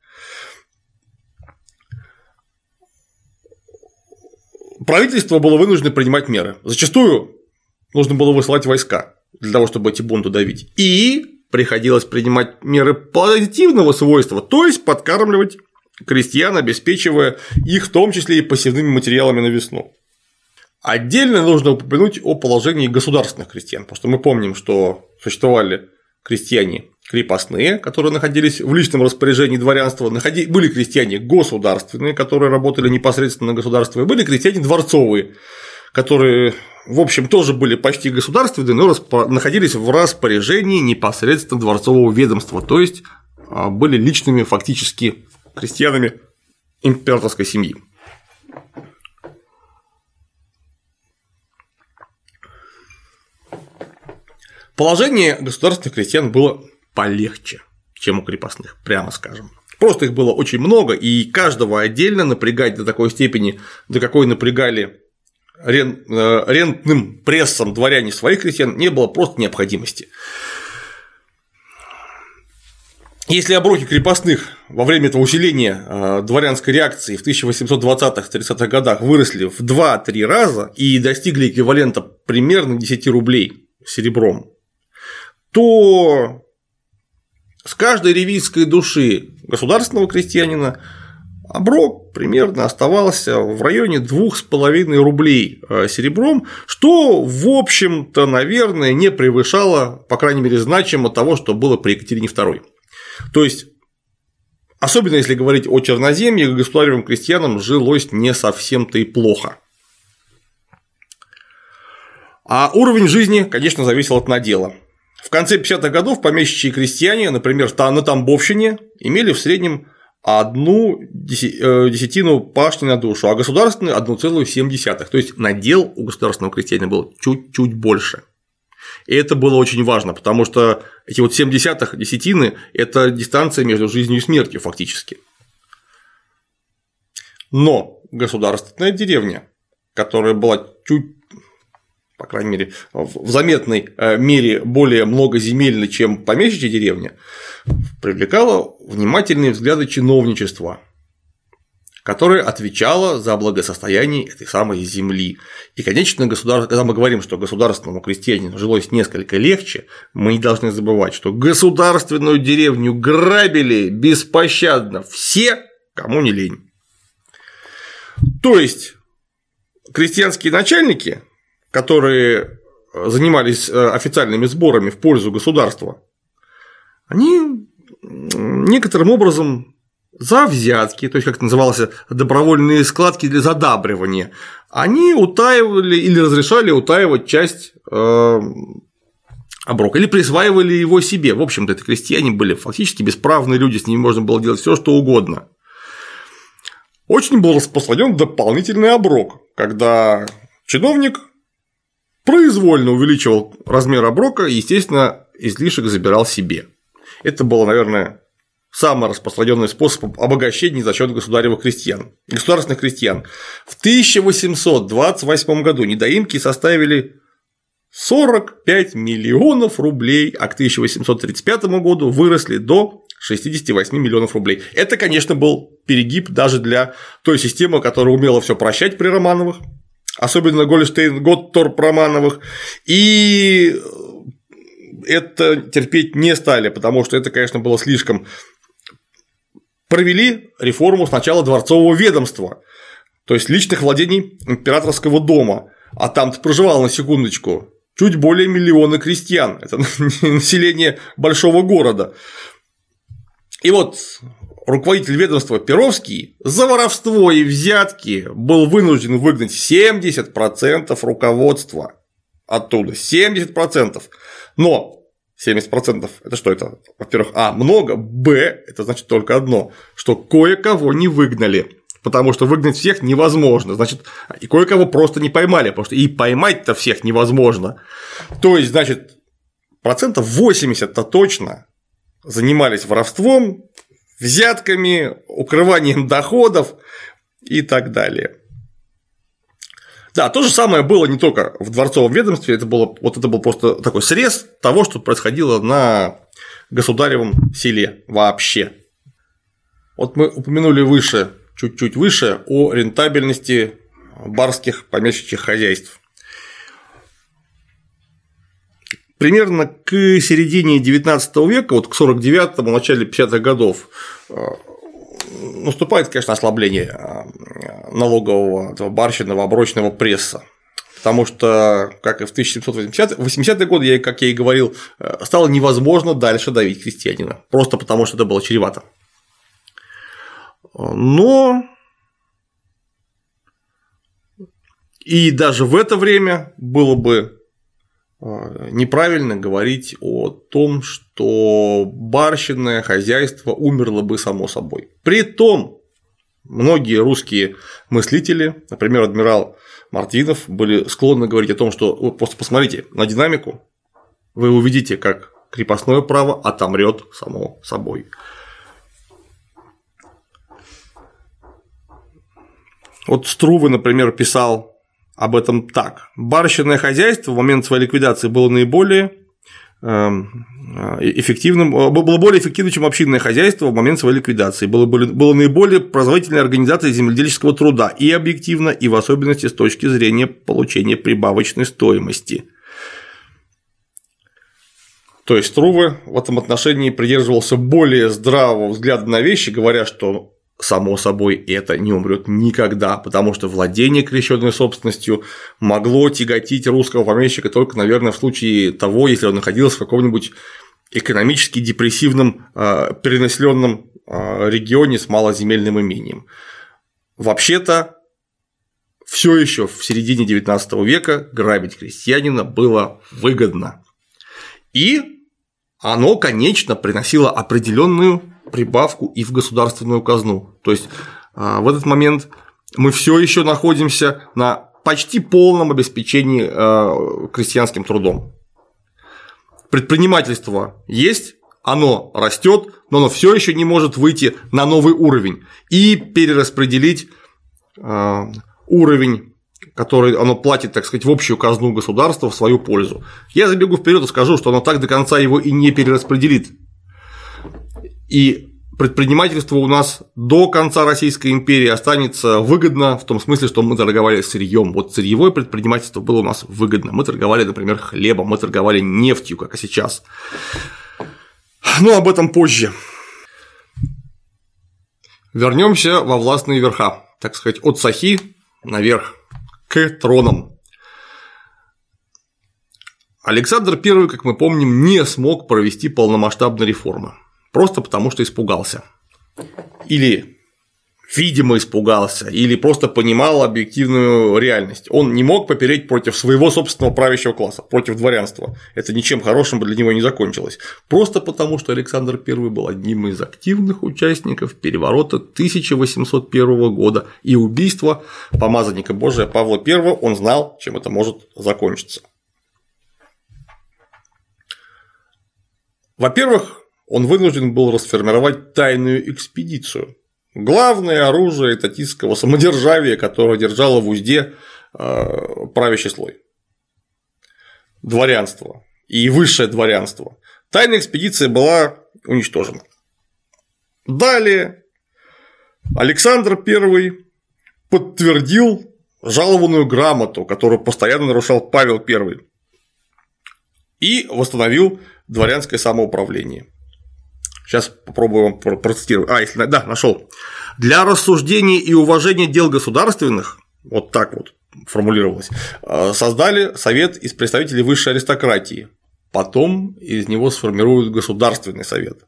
Правительство было вынуждено принимать меры. Зачастую нужно было высылать войска для того, чтобы эти бунты давить. И приходилось принимать меры позитивного свойства, то есть подкармливать крестьян, обеспечивая их в том числе и посевными материалами на весну. Отдельно нужно упомянуть о положении государственных крестьян, потому что мы помним, что существовали крестьяне крепостные, которые находились в личном распоряжении дворянства, были крестьяне государственные, которые работали непосредственно на государство, и были крестьяне дворцовые, которые, в общем, тоже были почти государственные, но находились в распоряжении непосредственно дворцового ведомства, то есть были личными фактически крестьянами императорской семьи. Положение государственных крестьян было полегче, чем у крепостных, прямо скажем. Просто их было очень много, и каждого отдельно напрягать до такой степени, до какой напрягали рентным прессом дворяне своих крестьян, не было просто необходимости. Если оброки крепостных во время этого усиления дворянской реакции в тысяча восемьсот двадцатых-тридцатых годах выросли в два-три раза и достигли эквивалента примерно десяти рублей серебром, то с каждой ревизской души государственного крестьянина оброк примерно оставался в районе двух с половиной рублей серебром, что, в общем-то, наверное, не превышало, по крайней мере, значимо того, что было при Екатерине второй. То есть, особенно если говорить о черноземье, государевым крестьянам жилось не совсем-то и плохо. А уровень жизни, конечно, зависел от надела. В конце пятидесятых годов помещичьи крестьяне, например, на Тамбовщине, имели в среднем одну десятину пашни на душу, а государственную – одну целую семь десятых. То есть надел у государственного крестьянина был чуть-чуть больше. И это было очень важно, потому что эти вот семь десятых десятины – это дистанция между жизнью и смертью фактически. Но государственная деревня, которая была чуть, по крайней мере, в заметной мере более многоземельной, чем помещичья деревня, привлекала внимательные взгляды чиновничества, которое отвечало за благосостояние этой самой земли. И, конечно, государ... когда мы говорим, что государственному крестьянину жилось несколько легче, мы не должны забывать, что государственную деревню грабили беспощадно все, кому не лень. То есть крестьянские начальники, которые занимались официальными сборами в пользу государства, они некоторым образом за взятки, то есть, как это называлось, добровольные складки для задабривания, они утаивали или разрешали утаивать часть э, оброка, или присваивали его себе. В общем-то, это крестьяне были фактически бесправные люди, с ними можно было делать все, что угодно. Очень был распространен дополнительный оброк, когда чиновник произвольно увеличивал размер оброка и, естественно, излишек забирал себе. Это было, наверное, самый распространенный способ обогащения за счет государевых крестьян, государственных крестьян. В тысяча восемьсот двадцать восьмом году недоимки составили сорок пять миллионов рублей, а к тысяча восемьсот тридцать пятому году выросли до шестидесяти восьми миллионов рублей. Это, конечно, был перегиб даже для той системы, которая умела все прощать при Романовых, особенно Гольштейн-Готторп Романовых, и это терпеть не стали, потому что это, конечно, было слишком. Провели реформу сначала дворцового ведомства, то есть личных владений императорского дома, а там-то проживало, на секундочку, чуть более миллиона крестьян, это население большого города. И вот руководитель ведомства Перовский за воровство и взятки был вынужден выгнать семьдесят процентов руководства оттуда, семьдесят процентов. Но семьдесят процентов это что это? Во-первых, а, много, б, это значит только одно, что кое-кого не выгнали, потому что выгнать всех невозможно, значит, и кое-кого просто не поймали, потому что и поймать-то всех невозможно. То есть, значит, процентов восемьдесят-то точно занимались воровством, взятками, укрыванием доходов и так далее. Да, то же самое было не только в дворцовом ведомстве, это было, вот это был просто такой срез того, что происходило на государевом селе вообще. Вот мы упомянули выше, чуть-чуть выше, о рентабельности барских помещичьих хозяйств. Примерно к середине девятнадцатого века, вот к сорок девятому, начале пятидесятых годов, наступает, конечно, ослабление налогового, этого барщинного, оброчного пресса, потому что, как и в тысяча семьсот восьмидесятые годы, я, как я и говорил, стало невозможно дальше давить крестьянина, просто потому что это было чревато. Но и даже в это время было бы неправильно говорить о том, что барщинное хозяйство умерло бы само собой. При том, Многие русские мыслители, например, адмирал Мартынов, были склонны говорить о том, что вы просто посмотрите на динамику, вы увидите, как крепостное право отомрет само собой. Вот Струве, например, писал об этом так. Барщинное хозяйство в момент своей ликвидации было наиболее эффективным, было более эффективным, чем общинное хозяйство в момент своей ликвидации. Было, было наиболее производительной организацией земледельческого труда и объективно, и в особенности с точки зрения получения прибавочной стоимости. То есть Струве в этом отношении придерживался более здравого взгляда на вещи, говоря, что само собой это не умрет никогда, потому что владение крещенной собственностью могло тяготить русского помещика только, наверное, в случае того, если он находился в каком-нибудь экономически депрессивном перенаселенном регионе с малоземельным имением. Вообще-то, все еще в середине девятнадцатого века грабить крестьянина было выгодно. И оно, конечно, приносило определенную прибавку и в государственную казну. То есть в этот момент мы все еще находимся на почти полном обеспечении крестьянским трудом. Предпринимательство есть, оно растет, но оно все еще не может выйти на новый уровень и перераспределить уровень, который оно платит, так сказать, в общую казну государства в свою пользу. Я забегу вперед и скажу, что оно так до конца его и не перераспределит. И предпринимательство у нас до конца Российской империи останется выгодно в том смысле, что мы торговали сырьем. Вот сырьевое предпринимательство было у нас выгодно. Мы торговали, например, хлебом, мы торговали нефтью, как и сейчас. Но об этом позже. Вернемся во властные верха, так сказать, от сахи наверх к тронам. Александр Первый, как мы помним, не смог провести полномасштабной реформы. Просто потому, что испугался. Или, видимо, испугался, или просто понимал объективную реальность. Он не мог попереть против своего собственного правящего класса, против дворянства. Это ничем хорошим для него не закончилось. Просто потому, что Александр Первый был одним из активных участников переворота тысяча восемьсот первого года и убийства помазанника Божия Павла Первого, он знал, чем это может закончиться. Во-первых, он вынужден был расформировать тайную экспедицию. Главное оружие татистского самодержавия, которое держало в узде правящий слой. Дворянство и высшее дворянство. Тайная экспедиция была уничтожена. Далее Александр Первый подтвердил жалованную грамоту, которую постоянно нарушал Павел Первый, и восстановил дворянское самоуправление. Сейчас попробую вам процитировать. А, если да, нашел. Для рассуждения и уважения дел государственных, вот так вот формулировалось, создали совет из представителей высшей аристократии. Потом из него сформируют государственный совет.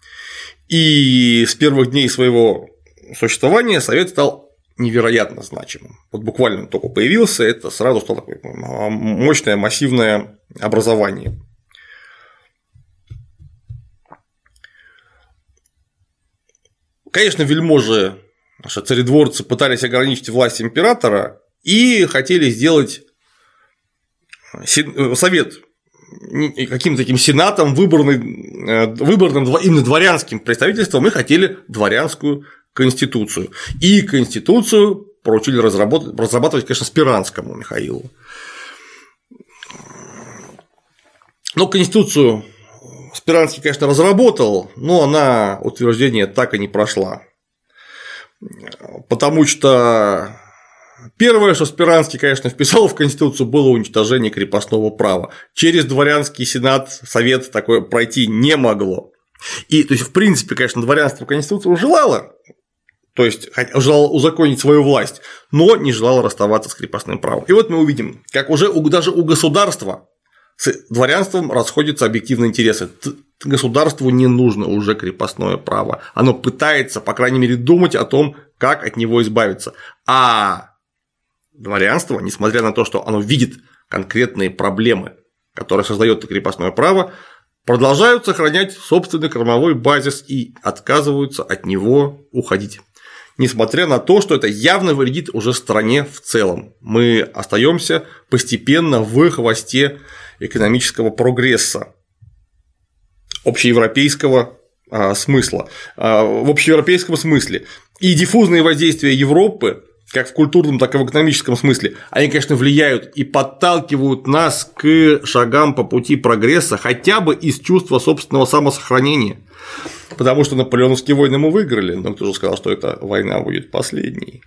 И с первых дней своего существования совет стал невероятно значимым. Вот буквально только появился, это сразу стало такое мощное, массивное образование. Конечно, вельможи, наши царедворцы, пытались ограничить власть императора и хотели сделать совет каким-то таким сенатом, выборным, выборным именно дворянским представительством, и хотели дворянскую конституцию. И конституцию поручили разрабатывать, разрабатывать, конечно, Спиранскому Михаилу. Но конституцию Спиранский, конечно, разработал, но она утверждение так и не прошла. Потому что первое, что Спиранский, конечно, вписал в Конституцию, было уничтожение крепостного права. Через дворянский сенат, совет такое пройти не могло. И, то есть, в принципе, конечно, дворянство Конституцию желало, то есть желало узаконить свою власть, но не желало расставаться с крепостным правом. И вот мы увидим, как уже у, даже у государства с дворянством расходятся объективные интересы. Государству не нужно уже крепостное право. Оно пытается, по крайней мере, думать о том, как от него избавиться. А дворянство, несмотря на то, что оно видит конкретные проблемы, которые создает крепостное право, продолжают сохранять собственный кормовой базис и отказываются от него уходить. несмотря на то, что это явно вредит уже стране в целом. Мы остаемся постепенно в хвосте экономического прогресса общеевропейского а, смысла, а, в общеевропейском смысле. И диффузные воздействия Европы, как в культурном, так и в экономическом смысле, они, конечно, влияют и подталкивают нас к шагам по пути прогресса хотя бы из чувства собственного самосохранения. Потому что наполеоновские войны мы выиграли, но кто же сказал, что эта война будет последней.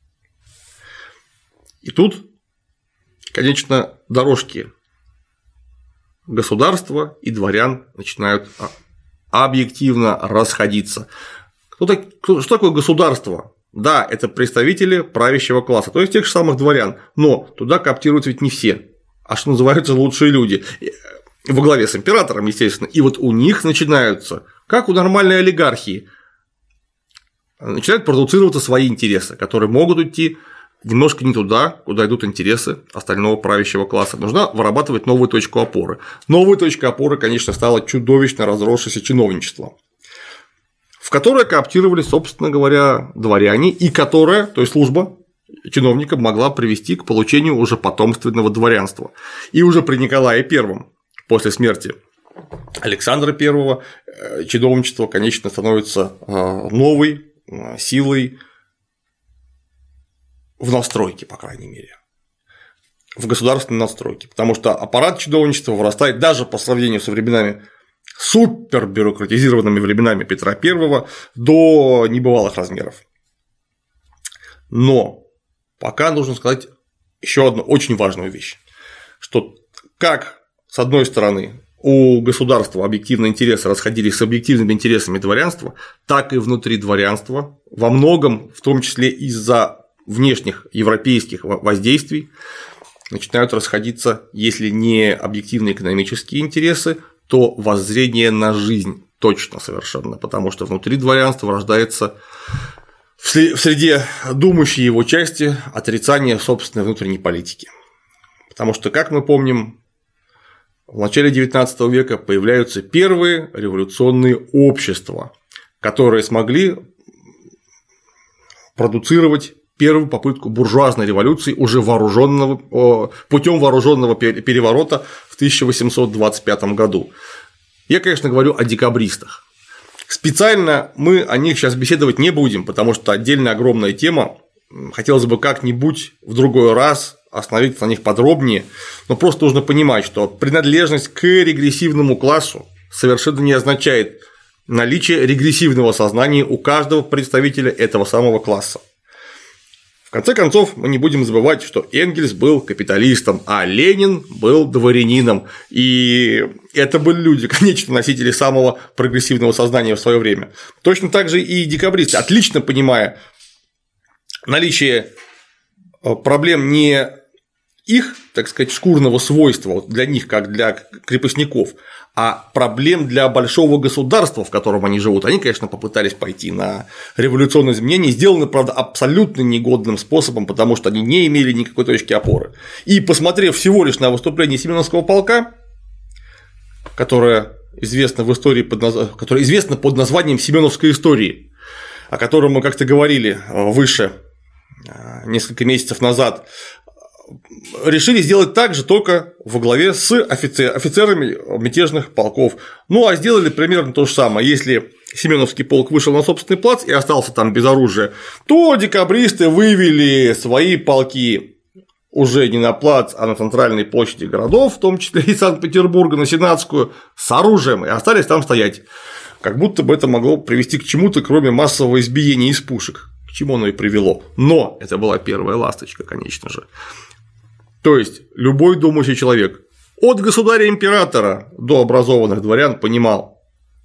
И тут, конечно, дорожки государства и дворян начинают объективно расходиться. Что такое государство? Да, это представители правящего класса, то есть тех же самых дворян, но туда кооптируются ведь не все, а что называются лучшие люди, во главе с императором, естественно, и вот у них начинаются, как у нормальной олигархии, начинают продуцироваться свои интересы, которые могут идти немножко не туда, куда идут интересы остального правящего класса. Нужно вырабатывать новую точку опоры. Новой точкой опоры, конечно, стало чудовищно разросшееся чиновничество, в которое кооптировали, собственно говоря, дворяне, и которая, то есть служба чиновника, могла привести к получению уже потомственного дворянства. И уже при Николае Первом, после смерти Александра Первого, чиновничество, конечно, становится новой силой в настройке, по крайней мере, в государственной настройке, потому что аппарат чиновничества вырастает даже по сравнению со временами супербюрократизированными временами Петра Первого до небывалых размеров. Но пока нужно сказать еще одну очень важную вещь, что как с одной стороны у государства объективные интересы расходились с объективными интересами дворянства, так и внутри дворянства, во многом, в том числе из-за внешних европейских воздействий, начинают расходиться, если не объективные экономические интересы, то воззрение на жизнь точно совершенно, потому что внутри дворянства рождается в среде думающей его части отрицание собственной внутренней политики. Потому что, как мы помним, в начале девятнадцатого века появляются первые революционные общества, которые смогли продуцировать первую попытку буржуазной революции уже вооруженного, путем вооруженного переворота в тысяча восемьсот двадцать пятом году. Я, конечно, говорю о декабристах. Специально мы о них сейчас беседовать не будем, потому что отдельная огромная тема. Хотелось бы как-нибудь в другой раз остановиться на них подробнее, но просто нужно понимать, что принадлежность к регрессивному классу совершенно не означает наличие регрессивного сознания у каждого представителя этого самого класса. В конце концов, мы не будем забывать, что Энгельс был капиталистом, а Ленин был дворянином, и это были люди, конечно, носители самого прогрессивного сознания в свое время. Точно так же и декабристы, отлично понимая наличие проблем не их, так сказать, шкурного свойства для них, как для крепостников, а проблем для большого государства, в котором они живут. Они, конечно, попытались пойти на революционные изменения, сделаны, правда, абсолютно негодным способом, потому что они не имели никакой точки опоры. И посмотрев всего лишь на выступление Семеновского полка, которое известно в истории под наз... которое известно под названием Семеновской истории, о котором мы как-то говорили выше несколько месяцев назад, решили сделать так же, только во главе с офицер, офицерами мятежных полков. Ну, а сделали примерно то же самое. Если Семеновский полк вышел на собственный плац и остался там без оружия, то декабристы вывели свои полки уже не на плац, а на центральной площади городов, в том числе и Санкт-Петербурга, на Сенатскую, с оружием, и остались там стоять. Как будто бы это могло привести к чему-то, кроме массового избиения из пушек. К чему оно и привело. Но это была первая ласточка, конечно же. То есть любой думающий человек от государя-императора до образованных дворян понимал,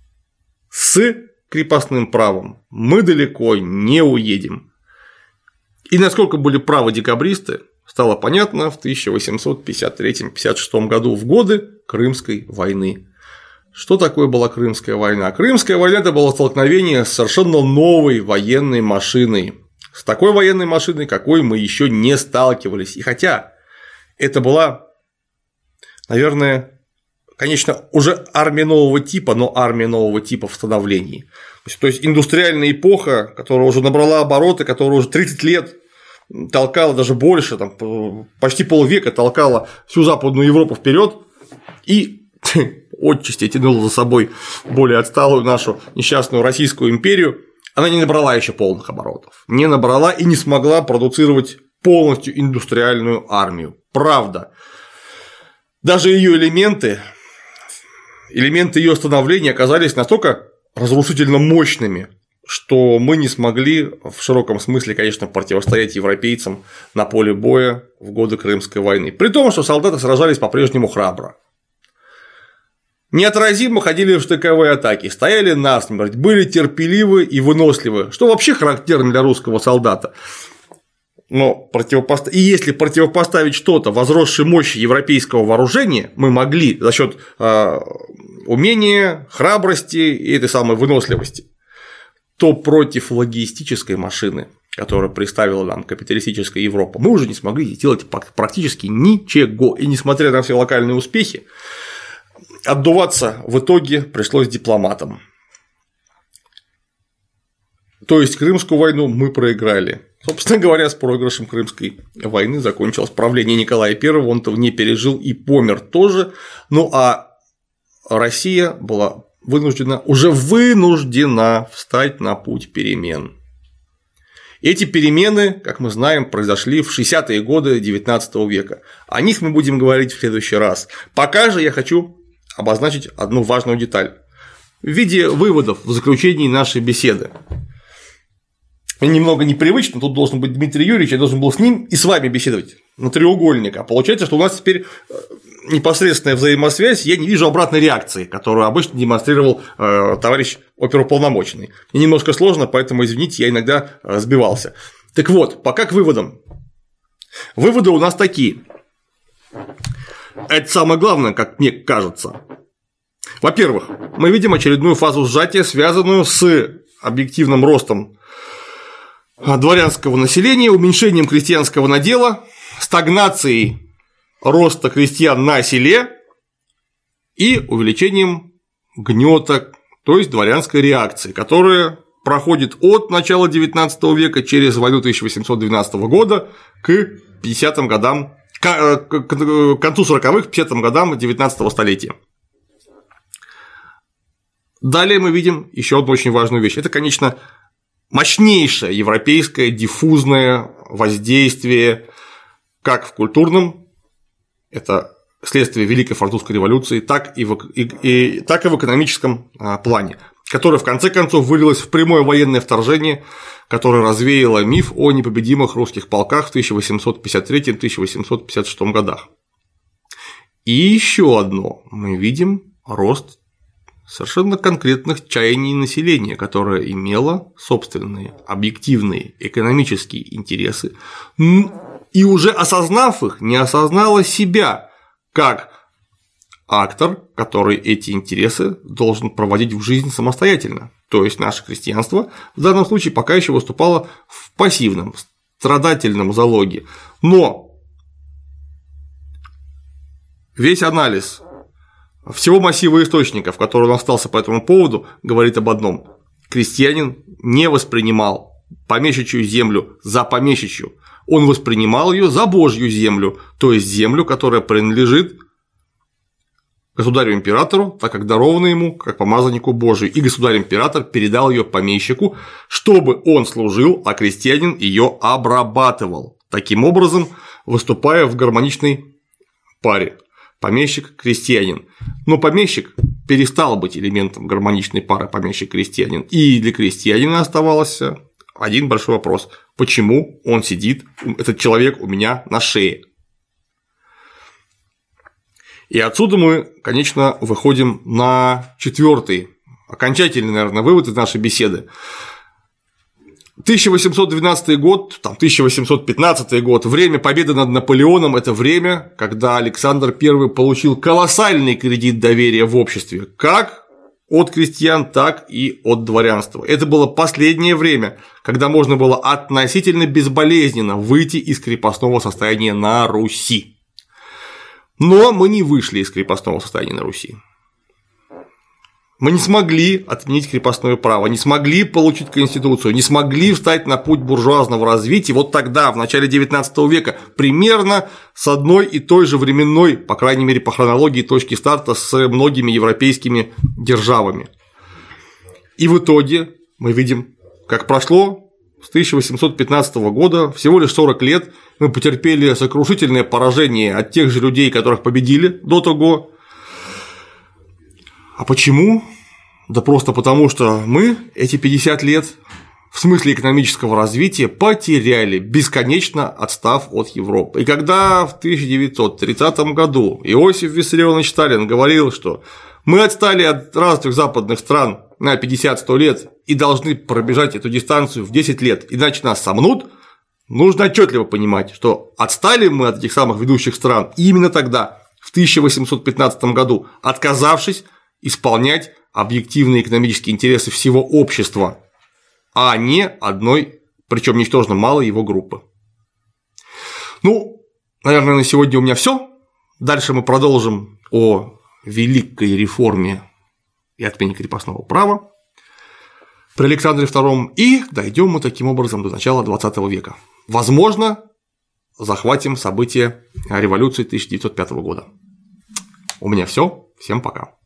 с крепостным правом мы далеко не уедем. И насколько были правы декабристы, стало понятно в тысяча восемьсот пятьдесят третьем — пятьдесят шестом году, в годы Крымской войны. Что такое была Крымская война? Крымская война – это было столкновение с совершенно новой военной машиной, с такой военной машиной, какой мы еще не сталкивались. И хотя это была, наверное, конечно, уже армия нового типа, но армия нового типа в становлении. То есть индустриальная эпоха, которая уже набрала обороты, которая уже тридцать лет толкала, даже больше, там, почти полвека толкала всю Западную Европу вперед и отчасти тянула за собой более отсталую нашу несчастную Российскую империю, она не набрала еще полных оборотов, не набрала и не смогла продуцировать полностью индустриальную армию. Правда, даже ее элементы, элементы ее становления оказались настолько разрушительно мощными, что мы не смогли в широком смысле, конечно, противостоять европейцам на поле боя в годы Крымской войны. При том, что солдаты сражались по-прежнему храбро. Неотразимо ходили в штыковые атаки, стояли насмерть, были терпеливы и выносливы, что вообще характерно для русского солдата. Но противопост... и если противопоставить что-то возросшей мощи европейского вооружения, мы могли за счет э, умения, храбрости и этой самой выносливости, то против логистической машины, которую представила нам капиталистическая Европа, мы уже не смогли сделать практически ничего. И несмотря на все локальные успехи, отдуваться в итоге пришлось дипломатам. То есть Крымскую войну мы проиграли. Собственно говоря, с проигрышем Крымской войны закончилось правление Николая Первого, он-то не пережил и помер тоже. Ну а Россия была вынуждена, уже вынуждена встать на путь перемен. Эти перемены, как мы знаем, произошли в шестидесятые годы девятнадцатого века. О них мы будем говорить в следующий раз. Пока же я хочу обозначить одну важную деталь в виде выводов в заключении нашей беседы. Немного непривычно, тут должен быть Дмитрий Юрьевич, я должен был с ним и с вами беседовать на треугольник, а получается, что у нас теперь непосредственная взаимосвязь, я не вижу обратной реакции, которую обычно демонстрировал э, товарищ оперуполномоченный. Мне немножко сложно, поэтому, извините, я иногда сбивался. Так вот, пока к выводам. Выводы у нас такие. Это самое главное, как мне кажется. Во-первых, мы видим очередную фазу сжатия, связанную с объективным ростом дворянского населения, уменьшением крестьянского надела, стагнацией роста крестьян на селе и увеличением гнета, то есть дворянской реакции, которая проходит от начала девятнадцатого века через войну тысяча восемьсот двенадцатого года к пятидесятым годам, к концу сороковых, пятидесятым годам девятнадцатого столетия. Далее мы видим еще одну очень важную вещь. Это, конечно, мощнейшее европейское диффузное воздействие как в культурном, это следствие Великой Французской революции, так и в, и, и, так и в экономическом плане, которое в конце концов вылилось в прямое военное вторжение, которое развеяло миф о непобедимых русских полках в тысяча восемьсот пятьдесят третьем — тысяча восемьсот пятьдесят шестом годах. И еще одно, мы видим рост совершенно конкретных чаяний населения, которое имело собственные объективные экономические интересы, и уже осознав их, не осознало себя как актор, который эти интересы должен проводить в жизнь самостоятельно. То есть наше крестьянство в данном случае пока еще выступало в пассивном, страдательном залоге. Но весь анализ всего массива источников, который он остался по этому поводу, говорит об одном. Крестьянин не воспринимал помещичью землю за помещичью, он воспринимал ее за Божью землю, то есть землю, которая принадлежит государю-императору, так как дарована ему как помазаннику Божию, и государь-император передал ее помещику, чтобы он служил, а крестьянин ее обрабатывал, таким образом выступая в гармоничной паре. Помещик-крестьянин. Но помещик перестал быть элементом гармоничной пары помещик-крестьянин, и для крестьянина оставался один большой вопрос: почему он сидит, этот человек, у меня на шее? И отсюда мы, конечно, выходим на четвертый, окончательный, наверное, вывод из нашей беседы. тысяча восемьсот двенадцатый год, там, тысяча восемьсот пятнадцатый год, время победы над Наполеоном – это время, когда Александр Первый получил колоссальный кредит доверия в обществе, как от крестьян, так и от дворянства. Это было последнее время, когда можно было относительно безболезненно выйти из крепостного состояния на Руси. Но мы не вышли из крепостного состояния на Руси. Мы не смогли отменить крепостное право, не смогли получить конституцию, не смогли встать на путь буржуазного развития. Вот тогда, в начале девятнадцатого века, примерно с одной и той же временной, по крайней мере по хронологии, точки старта с многими европейскими державами. И в итоге мы видим, как прошло с тысяча восемьсот пятнадцатого года, всего лишь сорок лет, мы потерпели сокрушительное поражение от тех же людей, которых победили до того. А почему? Да просто потому, что мы эти пятьдесят лет в смысле экономического развития потеряли, бесконечно отстав от Европы. И когда в тысяча девятьсот тридцатом году Иосиф Виссарионович Сталин говорил, что мы отстали от развитых западных стран на пятьдесят-сто лет и должны пробежать эту дистанцию в десять лет, иначе нас сомнут, нужно отчетливо понимать, что отстали мы от этих самых ведущих стран именно тогда, в тысяча восемьсот пятнадцатом году, отказавшись исполнять объективные экономические интересы всего общества, а не одной, причем ничтожно малой его группы. Ну, наверное, на сегодня у меня все. Дальше мы продолжим о великой реформе и отмене крепостного права при Александре втором, и дойдем мы таким образом до начала двадцатого века. Возможно, захватим события революции тысяча девятьсот пятого года. У меня все. Всем пока.